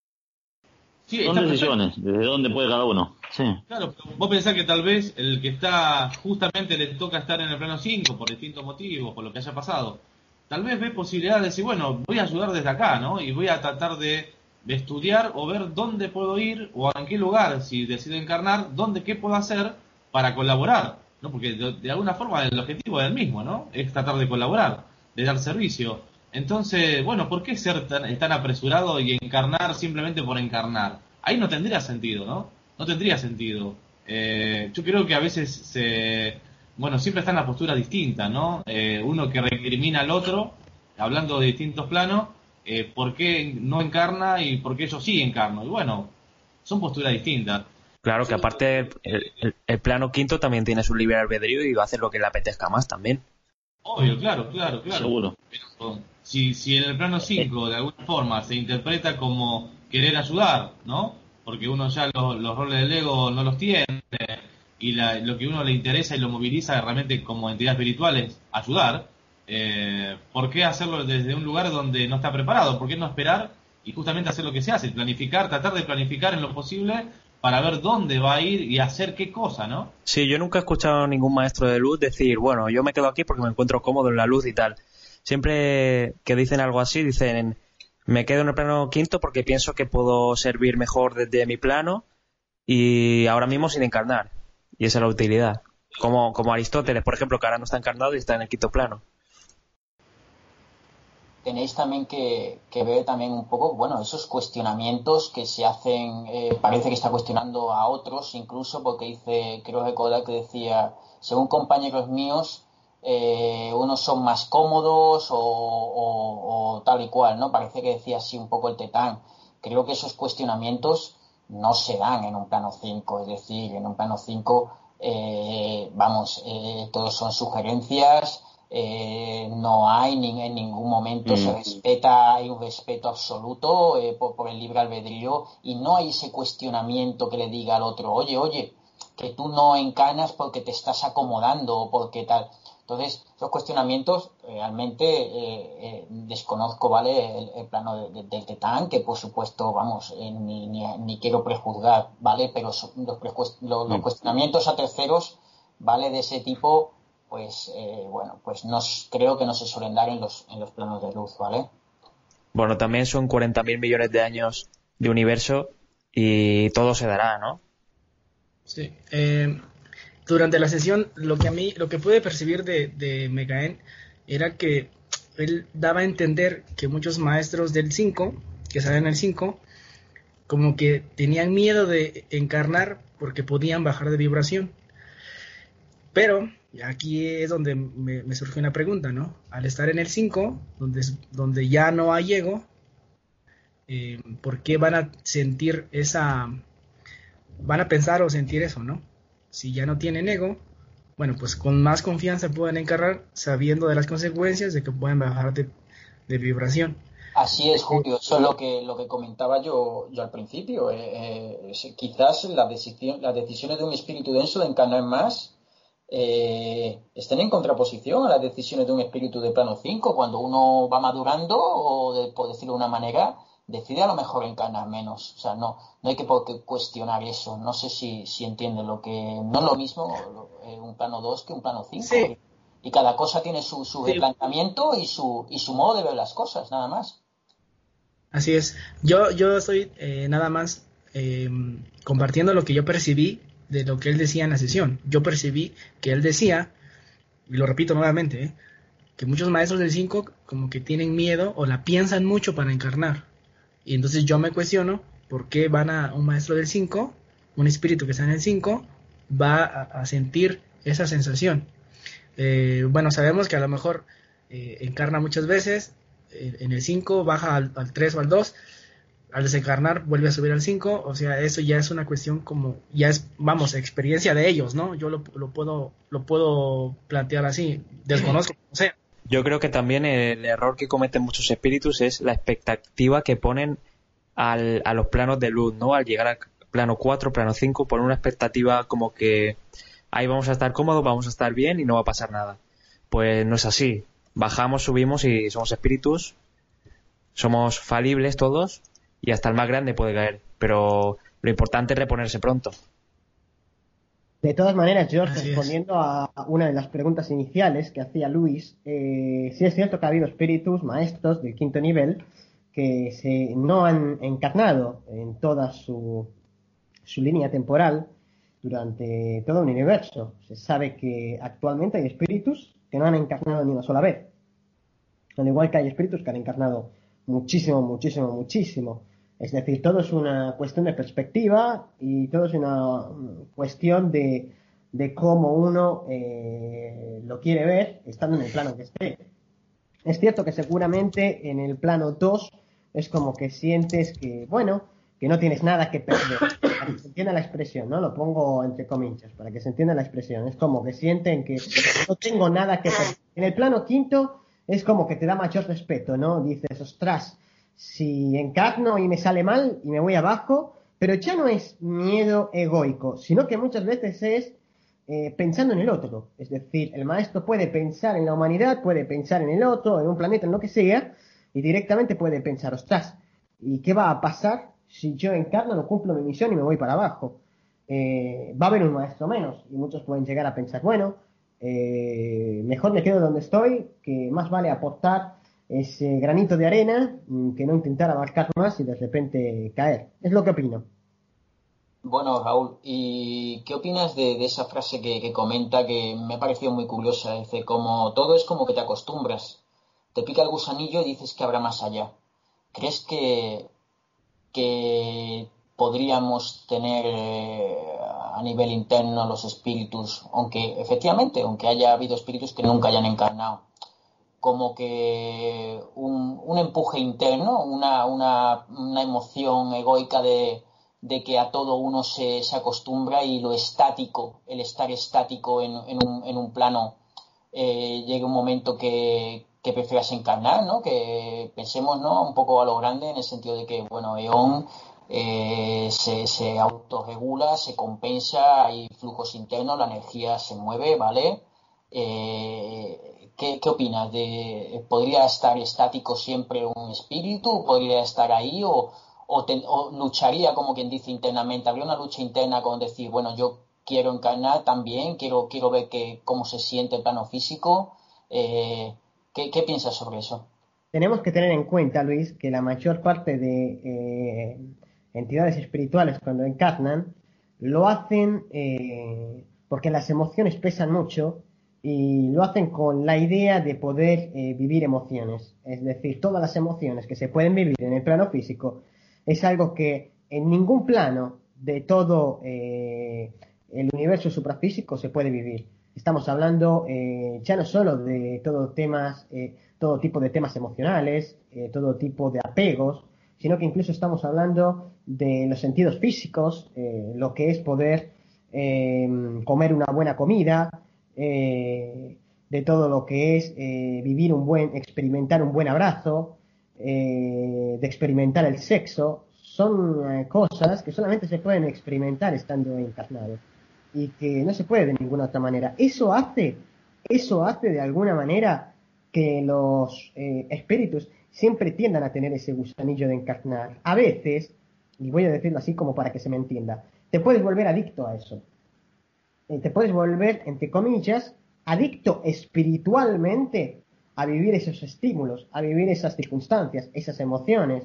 Sí, son decisiones, desde dónde puede cada uno. Sí. Claro, pero vos pensás que tal vez el que está, justamente le toca estar en el plano cinco por distintos motivos, por lo que haya pasado, tal vez ve posibilidades de decir, bueno, voy a ayudar desde acá, ¿no? Y voy a tratar de, de estudiar o ver dónde puedo ir o en qué lugar, si decido encarnar, dónde, qué puedo hacer para colaborar, ¿no? Porque de, de alguna forma el objetivo es el mismo, ¿no? Es tratar de colaborar, de dar servicio. Entonces, bueno, ¿por qué ser tan, tan apresurado y encarnar simplemente por encarnar? Ahí no tendría sentido, ¿no? No tendría sentido. Eh, yo creo que a veces se... Bueno, siempre están las posturas distintas, ¿no? Eh, uno que recrimina al otro, hablando de distintos planos, eh, ¿por qué no encarna y por qué yo sí encarno? Y bueno, son posturas distintas. Claro que aparte el, el, el plano quinto también tiene su libre albedrío y va a hacer lo que le apetezca más también. Obvio, claro, claro, claro. Seguro. Pero si, si en el plano cinco de alguna forma se interpreta como querer ayudar, ¿no? Porque uno ya los, los roles del ego no los tiene, y la, lo que uno le interesa y lo moviliza realmente como entidad espiritual es ayudar. Eh, ¿Por qué hacerlo desde un lugar donde no está preparado? ¿Por qué no esperar y justamente hacer lo que se hace? Planificar, tratar de planificar en lo posible para ver dónde va a ir y hacer qué cosa, ¿no? Sí, yo nunca he escuchado a ningún maestro de luz decir, bueno, yo me quedo aquí porque me encuentro cómodo en la luz y tal. Siempre que dicen algo así, dicen, me quedo en el plano quinto porque pienso que puedo servir mejor desde mi plano y ahora mismo sin encarnar. Y esa es la utilidad. Como, como Aristóteles, por ejemplo, que ahora no está encarnado y está en el quinto plano. Tenéis también que, que ver también un poco, bueno, esos cuestionamientos que se hacen, eh, parece que está cuestionando a otros incluso, porque dice, creo recordar que decía, según compañeros míos, eh, unos son más cómodos o, o, o tal y cual, ¿no? Parece que decía así un poco el Tetán. Creo que esos cuestionamientos no se dan en un plano cinco, es decir, en un plano cinco, eh, vamos, eh, todos son sugerencias. Eh, no hay ni, en ningún momento mm. se respeta, hay un respeto absoluto eh, por, por el libre albedrío y no hay ese cuestionamiento que le diga al otro, oye, oye, que tú no encarnas porque te estás acomodando o porque tal. Entonces, esos cuestionamientos realmente eh, eh, desconozco, ¿vale? El, el plano de, de, del Tetán, que por supuesto, vamos, eh, ni, ni, ni quiero prejuzgar, ¿vale? Pero so, los, precuest- los, mm. los cuestionamientos a terceros, ¿vale? De ese tipo, pues eh, bueno, pues no, creo que no se suelen dar en los, en los planos de luz, ¿vale? Bueno, también son cuarenta mil millones de años de universo y todo se dará, ¿no? Sí. Eh, durante la sesión, lo que a mí, lo que pude percibir de, de Megaen era que él daba a entender que muchos maestros del cinco, que salen en el cinco, como que tenían miedo de encarnar porque podían bajar de vibración. Pero y aquí es donde me, me surge una pregunta, ¿no? Al estar en el cinco, donde, donde ya no hay ego, eh, ¿por qué van a sentir esa... van a pensar o sentir eso, ¿no? Si ya no tienen ego, bueno, pues con más confianza pueden encarnar sabiendo de las consecuencias de que pueden bajar de, de vibración. Así es, Julio, eso es lo que, lo que comentaba yo, yo al principio. Eh, eh, quizás la decisión, las decisiones de un espíritu denso de encarnar más Eh, estén en contraposición a las decisiones de un espíritu de plano cinco. Cuando uno va madurando, o de, por decirlo de una manera, decide a lo mejor encarnar menos. O sea, no, no hay que por qué cuestionar eso. No sé si, si entienden lo que... No es lo mismo eh, un plano dos que un plano cinco. Sí. Y cada cosa tiene su, su sí. replanteamiento y su, y su modo de ver las cosas, nada más. Así es. Yo, yo estoy eh, nada más eh, compartiendo lo que yo percibí de lo que él decía en la sesión. Yo percibí que él decía, y lo repito nuevamente, ¿eh? que muchos maestros del cinco como que tienen miedo o la piensan mucho para encarnar. Y entonces yo me cuestiono por qué van a un maestro del cinco, un espíritu que está en el cinco, va a, a sentir esa sensación. Eh, bueno, sabemos que a lo mejor eh, encarna muchas veces, eh, en el cinco baja al, al tres o al dos, al desencarnar vuelve a subir al cinco, o sea, eso ya es una cuestión como, ya es, vamos, experiencia de ellos, ¿no? Yo lo, lo puedo lo puedo plantear así, desconozco, o sea. Yo creo que también el error que cometen muchos espíritus es la expectativa que ponen al, a los planos de luz, ¿no? Al llegar al plano cuatro, plano cinco, ponen una expectativa como que ahí vamos a estar cómodos, vamos a estar bien y no va a pasar nada. Pues no es así. Bajamos, subimos y somos espíritus, somos falibles todos, y hasta el más grande puede caer, pero lo importante es reponerse pronto. De todas maneras, George, Así respondiendo es. a una de las preguntas iniciales que hacía Luis, eh, sí es cierto que ha habido espíritus, maestros del quinto nivel, que se, no han encarnado en toda su, su línea temporal durante todo un universo. Se sabe que actualmente hay espíritus que no han encarnado ni una sola vez. Al igual que hay espíritus que han encarnado muchísimo, muchísimo, muchísimo. Es decir, todo es una cuestión de perspectiva y todo es una cuestión de, de cómo uno eh, lo quiere ver estando en el plano que esté. Es cierto que seguramente en el plano dos es como que sientes que, bueno, que no tienes nada que perder. Para que se entienda la expresión, ¿no? Lo pongo entre comillas, para que se entienda la expresión. Es como que sienten que no tengo nada que perder. En el plano quinto es como que te da mayor respeto, ¿no? Dices, ostras, si encarno y me sale mal y me voy abajo, pero ya no es miedo egoico, sino que muchas veces es eh, pensando en el otro. Es decir, el maestro puede pensar en la humanidad, puede pensar en el otro, en un planeta, en lo que sea, y directamente puede pensar, ostras, ¿y qué va a pasar si yo encarno, no cumplo mi misión y me voy para abajo? Eh, va a haber un maestro menos, y muchos pueden llegar a pensar, bueno, eh, mejor me quedo donde estoy, que más vale aportar ese granito de arena que no intentar abarcar más y de repente caer. Es lo que opino. Bueno, Raúl, ¿y qué opinas de, de esa frase que, que comenta que me ha parecido muy curiosa? Dice, como todo es como que te acostumbras. Te pica el gusanillo y dices que habrá más allá. ¿Crees que, que podríamos tener eh, a nivel interno los espíritus, aunque efectivamente, aunque haya habido espíritus que nunca hayan encarnado, como que un, un empuje interno, una, una, una emoción egoica de, de que a todo uno se, se acostumbra y lo estático, el estar estático en, en, un, en un plano, eh, llega un momento que, que prefieras encarnar, ¿no? Que pensemos, ¿no? Un poco a lo grande en el sentido de que, bueno, Eón eh, se, se autorregula, se compensa, hay flujos internos, la energía se mueve, ¿vale? Eh, ¿qué, ¿Qué opinas? De, ¿Podría estar estático siempre un espíritu? ¿Podría estar ahí? ¿O, o, te, o lucharía, como quien dice, internamente? ¿Habría una lucha interna con decir, bueno, yo quiero encarnar también, quiero, quiero ver que, cómo se siente el plano físico? Eh, ¿qué, ¿Qué piensas sobre eso? Tenemos que tener en cuenta, Luis, que la mayor parte de eh, entidades espirituales cuando encarnan lo hacen eh, porque las emociones pesan mucho y lo hacen con la idea de poder eh, vivir emociones. Es decir, todas las emociones que se pueden vivir en el plano físico es algo que en ningún plano de todo eh, el universo suprafísico se puede vivir. Estamos hablando eh, ya no solo de todo temas, eh, todo tipo de temas emocionales, eh, todo tipo de apegos, sino que incluso estamos hablando de los sentidos físicos, eh, lo que es poder eh, comer una buena comida, eh, de todo lo que es eh, vivir un buen, experimentar un buen abrazo, eh, de experimentar el sexo. Son eh, cosas que solamente se pueden experimentar estando encarnado y que no se puede de ninguna otra manera. Eso hace, eso hace de alguna manera que los eh, espíritus siempre tiendan a tener ese gusanillo de encarnar. A veces, y voy a decirlo así como para que se me entienda, te puedes volver adicto a eso. Eh, te puedes volver, entre comillas, adicto espiritualmente a vivir esos estímulos, a vivir esas circunstancias, esas emociones.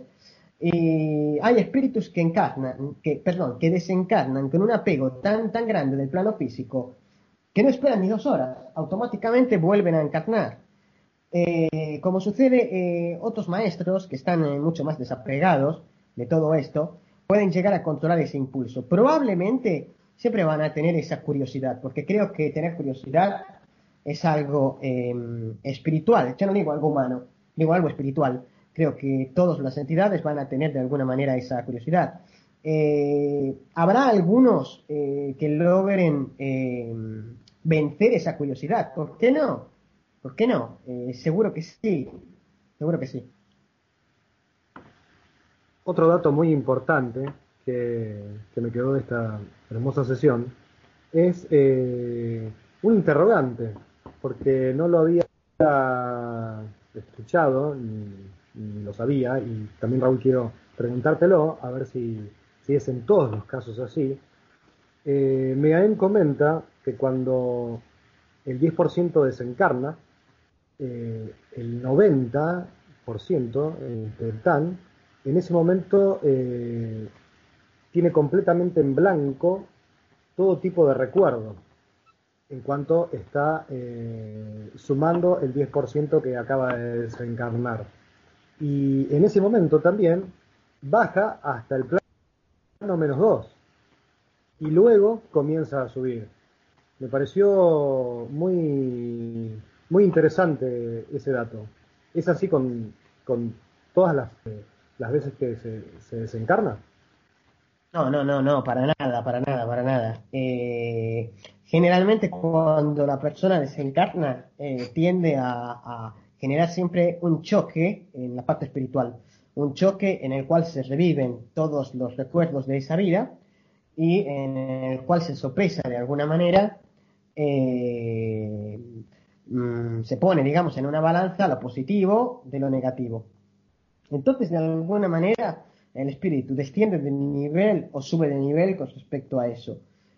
Y hay espíritus que encarnan, que, perdón, que desencarnan con un apego tan, tan grande del plano físico que no esperan ni dos horas, automáticamente vuelven a encarnar. Eh, como sucede, eh, otros maestros que están eh, mucho más desapegados de todo esto, pueden llegar a controlar ese impulso. Probablemente siempre van a tener esa curiosidad, porque creo que tener curiosidad es algo eh, espiritual. Yo no digo algo humano, digo algo espiritual. Creo que todas las entidades van a tener de alguna manera esa curiosidad. Eh, habrá algunos eh, que logren eh, vencer esa curiosidad. ¿Por qué no? ¿Por qué no? Eh, seguro que sí. Seguro que sí. Otro dato muy importante que, que me quedó de esta hermosa sesión es eh, un interrogante, porque no lo había escuchado ni, ni lo sabía, y también, Raúl, quiero preguntártelo, a ver si, si es en todos los casos así. Eh, Megaen comenta que cuando el diez por ciento desencarna, eh, el noventa por ciento eh, del T A N, en ese momento eh, tiene completamente en blanco todo tipo de recuerdo, en cuanto está eh, sumando el diez por ciento que acaba de desencarnar. Y en ese momento también baja hasta el plano menos dos y luego comienza a subir. Me pareció muy, muy interesante ese dato. ¿Es así con, con todas las, las veces que se, se desencarna? No, no, no, no, para nada, para nada, para nada. Eh, generalmente cuando la persona desencarna eh, tiende a, a generar siempre un choque en la parte espiritual, un choque en el cual se reviven todos los recuerdos de esa vida y en el cual se sopesa de alguna manera, eh, mmm, se pone, digamos, en una balanza lo positivo de lo negativo. Entonces, de alguna manera, el espíritu desciende de nivel o sube de nivel con respecto a eso.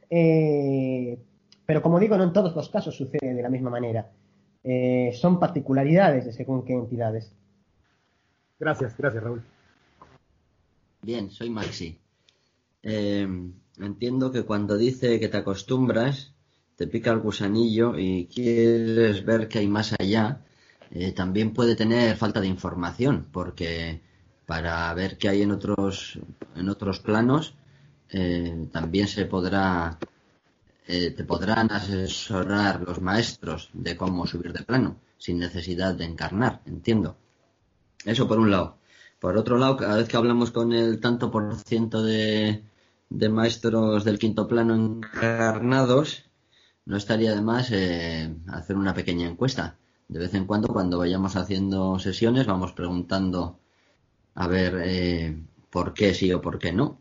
Eh, pero como digo, no en todos los casos sucede de la misma manera. Eh, son particularidades de según qué entidades. Gracias, gracias Raúl. Bien, soy Maxi. Eh, entiendo que cuando dice que te acostumbras, te pica el gusanillo y quieres ver qué hay más allá, eh, también puede tener falta de información, porque para ver qué hay en otros, en otros planos, eh, también se podrá, eh, te podrán asesorar los maestros de cómo subir de plano, sin necesidad de encarnar, entiendo. Eso por un lado. Por otro lado, cada vez que hablamos con el tanto por ciento de, de maestros del quinto plano encarnados, no estaría de más eh, hacer una pequeña encuesta. De vez en cuando, cuando vayamos haciendo sesiones, vamos preguntando a ver eh, por qué sí o por qué no.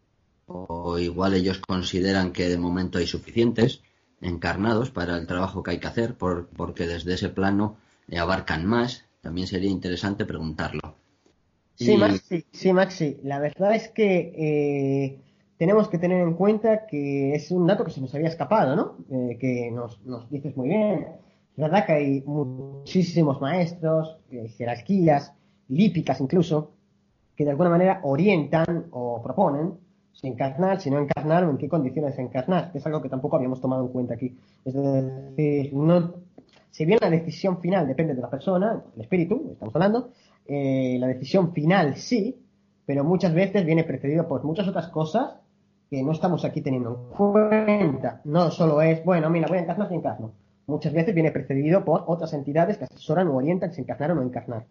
O igual ellos consideran que de momento hay suficientes encarnados para el trabajo que hay que hacer, por, porque desde ese plano eh, abarcan más. También sería interesante preguntarlo. Sí, y... Maxi, sí, Maxi. La verdad es que eh, tenemos que tener en cuenta que es un dato que se nos había escapado, ¿no? Eh, que nos, nos dices muy bien. Es verdad que hay muchísimos maestros, eh, jerarquías, lípicas incluso, que de alguna manera orientan o proponen si encarnar, si no encarnar o en qué condiciones encarnar, que es algo que tampoco habíamos tomado en cuenta aquí. Es decir, no, si bien la decisión final depende de la persona, el espíritu, estamos hablando, eh, la decisión final sí, pero muchas veces viene precedido por muchas otras cosas que no estamos aquí teniendo en cuenta. No solo es, bueno, mira, voy a encarnar y encarno. Muchas veces viene precedido por otras entidades que asesoran o orientan si encarnar o no encarnar.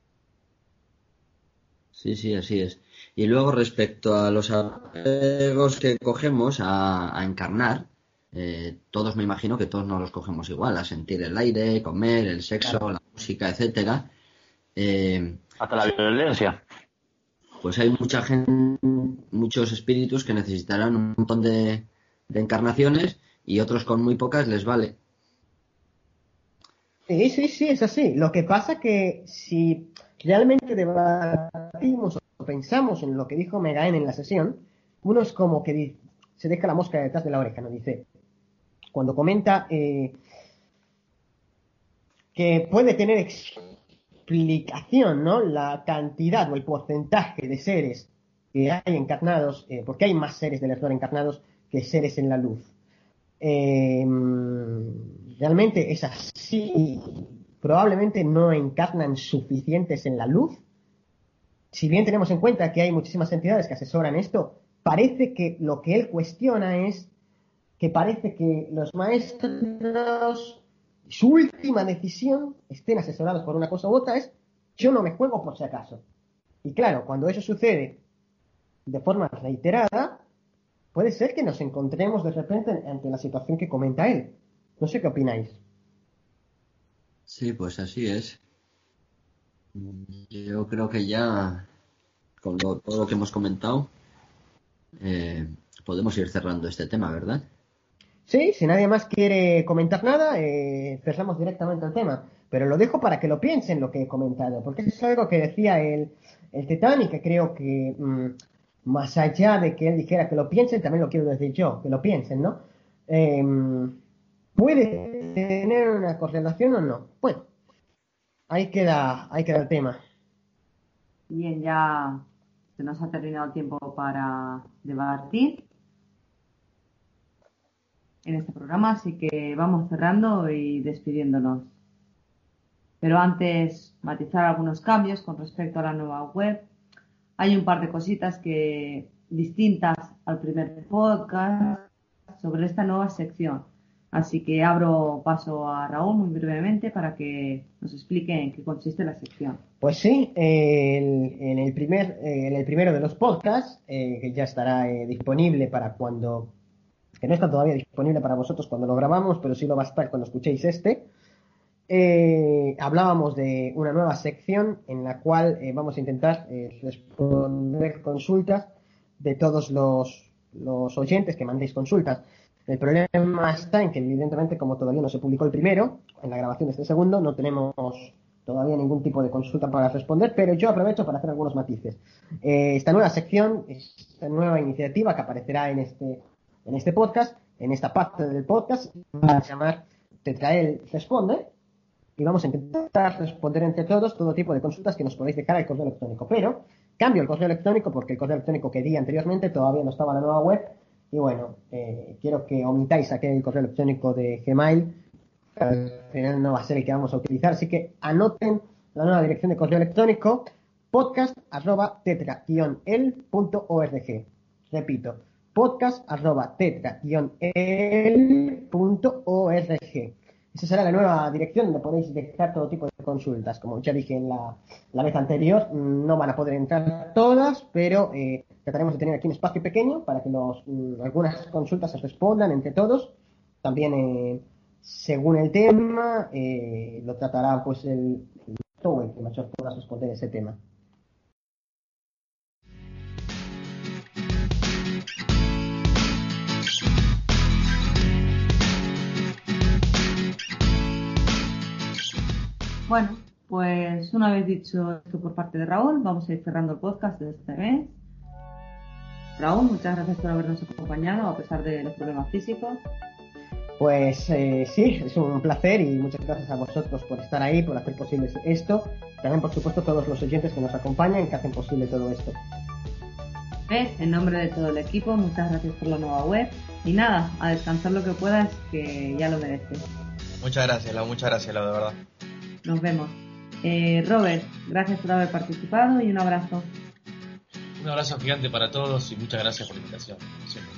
Sí, sí, así es. Y luego respecto a los apegos que cogemos a, a encarnar, eh, todos me imagino que todos no los cogemos igual, a sentir el aire, comer, el sexo, claro, la música, etcétera. Eh, Hasta la violencia. Pues hay mucha gente, muchos espíritus que necesitarán un montón de, de encarnaciones y otros con muy pocas les vale. Sí, sí, sí, es así. Lo que pasa que si realmente debatimos o pensamos en lo que dijo Megaen en la sesión, uno es como que dice, se deja la mosca detrás de la oreja, ¿no? Dice, cuando comenta eh, que puede tener explicación, ¿no? La cantidad o el porcentaje de seres que hay encarnados, eh, porque hay más seres del error encarnados que seres en la luz. Eh, realmente es así. Probablemente no encarnan suficientes en la luz. Si bien tenemos en cuenta que hay muchísimas entidades que asesoran esto, parece que lo que él cuestiona es que parece que los maestros, su última decisión, estén asesorados por una cosa u otra, es yo no me juego por si acaso. Y claro, cuando eso sucede de forma reiterada, puede ser que nos encontremos de repente ante la situación que comenta él. No sé qué opináis. Sí, pues así es. Yo creo que ya, con lo, todo lo que hemos comentado, eh, podemos ir cerrando este tema, ¿verdad? Sí, si nadie más quiere comentar nada, eh, cerramos directamente el tema. Pero lo dejo para que lo piensen lo que he comentado, porque eso es algo que decía el, el Tetán y que creo que, mmm, más allá de que él dijera que lo piensen, también lo quiero decir yo, que lo piensen, ¿no? Eh, ¿Puede tener una correlación o no? Bueno, ahí queda, ahí queda el tema. Bien, ya se nos ha terminado el tiempo para debatir en este programa, así que vamos cerrando y despidiéndonos. Pero antes, matizar algunos cambios con respecto a la nueva web. Hay un par de cositas que distintas al primer podcast sobre esta nueva sección. Así que abro paso a Raúl muy brevemente para que nos explique en qué consiste la sección. Pues sí, el, en, el primer, eh, en el primero de los podcasts, eh, que ya estará eh, disponible para cuando, que no está todavía disponible para vosotros cuando lo grabamos, pero sí lo va a estar cuando escuchéis este, eh, hablábamos de una nueva sección en la cual eh, vamos a intentar eh, responder consultas de todos los, los oyentes que mandéis consultas. El problema está en que, evidentemente, como todavía no se publicó el primero, en la grabación de este segundo, no tenemos todavía ningún tipo de consulta para responder, pero yo aprovecho para hacer algunos matices. Eh, esta nueva sección, esta nueva iniciativa que aparecerá en este, en este podcast, en esta parte del podcast, va a llamar Tetrael Responde, y vamos a intentar responder entre todos todo tipo de consultas que nos podéis dejar al correo electrónico. Pero cambio el correo electrónico porque el correo electrónico que di anteriormente todavía no estaba en la nueva web. Y bueno, eh, quiero que omitáis aquel correo electrónico de Gmail, que al final no va a ser el que vamos a utilizar. Así que anoten la nueva dirección de correo electrónico, podcast arroba tetra guion el punto org. Repito, podcast arroba tetra guion el punto org. Esa será la nueva dirección donde podéis dejar todo tipo de consultas. Como ya dije en la, la vez anterior, no van a poder entrar todas, pero eh, trataremos de tener aquí un espacio pequeño para que los, mm, algunas consultas se respondan entre todos. También, eh, según el tema, eh, lo tratará pues el, el, el que mejor pueda responder ese tema. Bueno, pues una vez dicho esto por parte de Raúl, vamos a ir cerrando el podcast de este mes. Raúl, muchas gracias por habernos acompañado a pesar de los problemas físicos. Pues eh, sí, es un placer y muchas gracias a vosotros por estar ahí, por hacer posible esto. También, por supuesto, todos los oyentes que nos acompañan, que hacen posible todo esto. ¿Ves? En nombre de todo el equipo, muchas gracias por la nueva web. Y nada, a descansar lo que puedas, que ya lo mereces. Muchas gracias, Lau, muchas gracias, Lau, de verdad. Nos vemos. Eh, Robert, gracias por haber participado y un abrazo. Un abrazo gigante para todos y muchas gracias por la invitación. Siempre.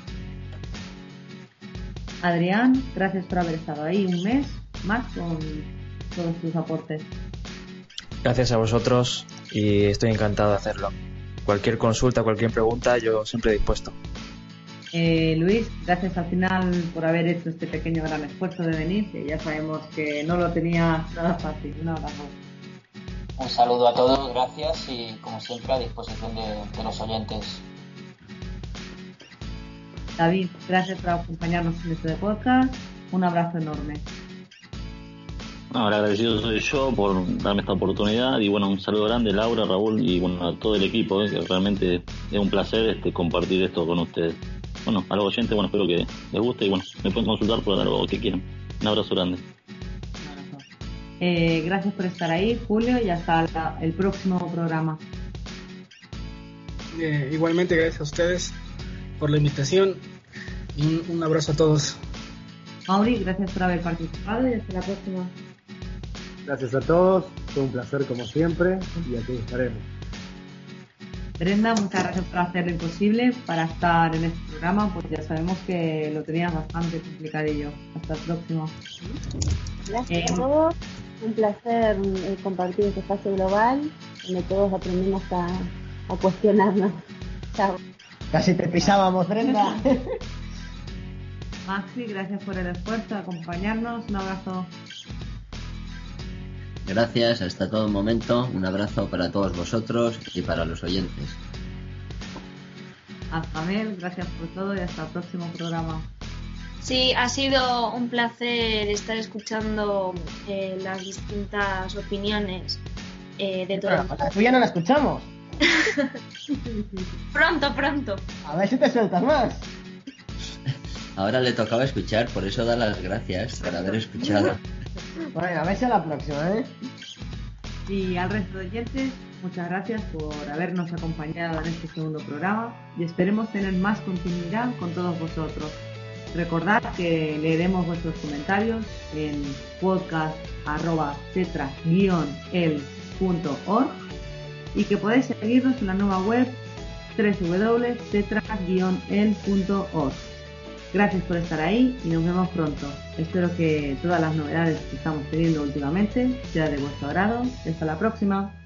Adrián, gracias por haber estado ahí un mes más con todos tus aportes. Gracias a vosotros y estoy encantado de hacerlo. Cualquier consulta, cualquier pregunta, yo siempre dispuesto. Eh, Luis, gracias al final por haber hecho este pequeño gran esfuerzo de venir, que ya sabemos que no lo tenía nada fácil. Un abrazo. Un saludo a todos, gracias y como siempre a disposición de, de los oyentes. David, gracias por acompañarnos en este podcast. Un abrazo enorme. No, el agradecido soy yo por darme esta oportunidad y bueno, un saludo grande Laura, Raúl y bueno, a todo el equipo, eh, que realmente es un placer este, compartir esto con ustedes. Bueno, a los oyentes, bueno, espero que les guste y bueno, me pueden consultar por lo que quieran. Un abrazo grande. Un abrazo. Eh, gracias por estar ahí, Julio, y hasta la, el próximo programa. Eh, igualmente, gracias a ustedes por la invitación y un, un abrazo a todos. Mauri, gracias por haber participado y hasta la próxima. Gracias a todos, fue un placer como siempre y aquí estaremos. Brenda, muchas gracias por hacer lo imposible para estar en este programa, pues ya sabemos que lo tenías bastante complicadillo. Hasta el próximo. Gracias eh, a todos, un placer eh, compartir este espacio global donde todos aprendemos a, a cuestionarnos. Chao. Casi te pisábamos, Brenda. Maxi, gracias por el esfuerzo de acompañarnos. Un abrazo. Gracias, hasta todo momento. Un abrazo para todos vosotros y para los oyentes. Hasta Mel, gracias por todo y hasta el próximo programa. Sí, ha sido un placer estar escuchando eh, las distintas opiniones eh, de todos. La tuya no la escuchamos. Pronto, pronto. A ver si te sueltas más. Ahora le tocaba escuchar, por eso da las gracias por haber escuchado. Bueno, a ver si a la próxima, ¿eh? Y al resto de oyentes, muchas gracias por habernos acompañado en este segundo programa y esperemos tener más continuidad con todos vosotros. Recordad que leeremos vuestros comentarios en podcast arroba tetra guion el punto org y que podéis seguirnos en la nueva web doble u doble u doble u punto tetra guion el punto org. Gracias por estar ahí y nos vemos pronto. Espero que todas las novedades que estamos teniendo últimamente sean de vuestro agrado. Hasta la próxima.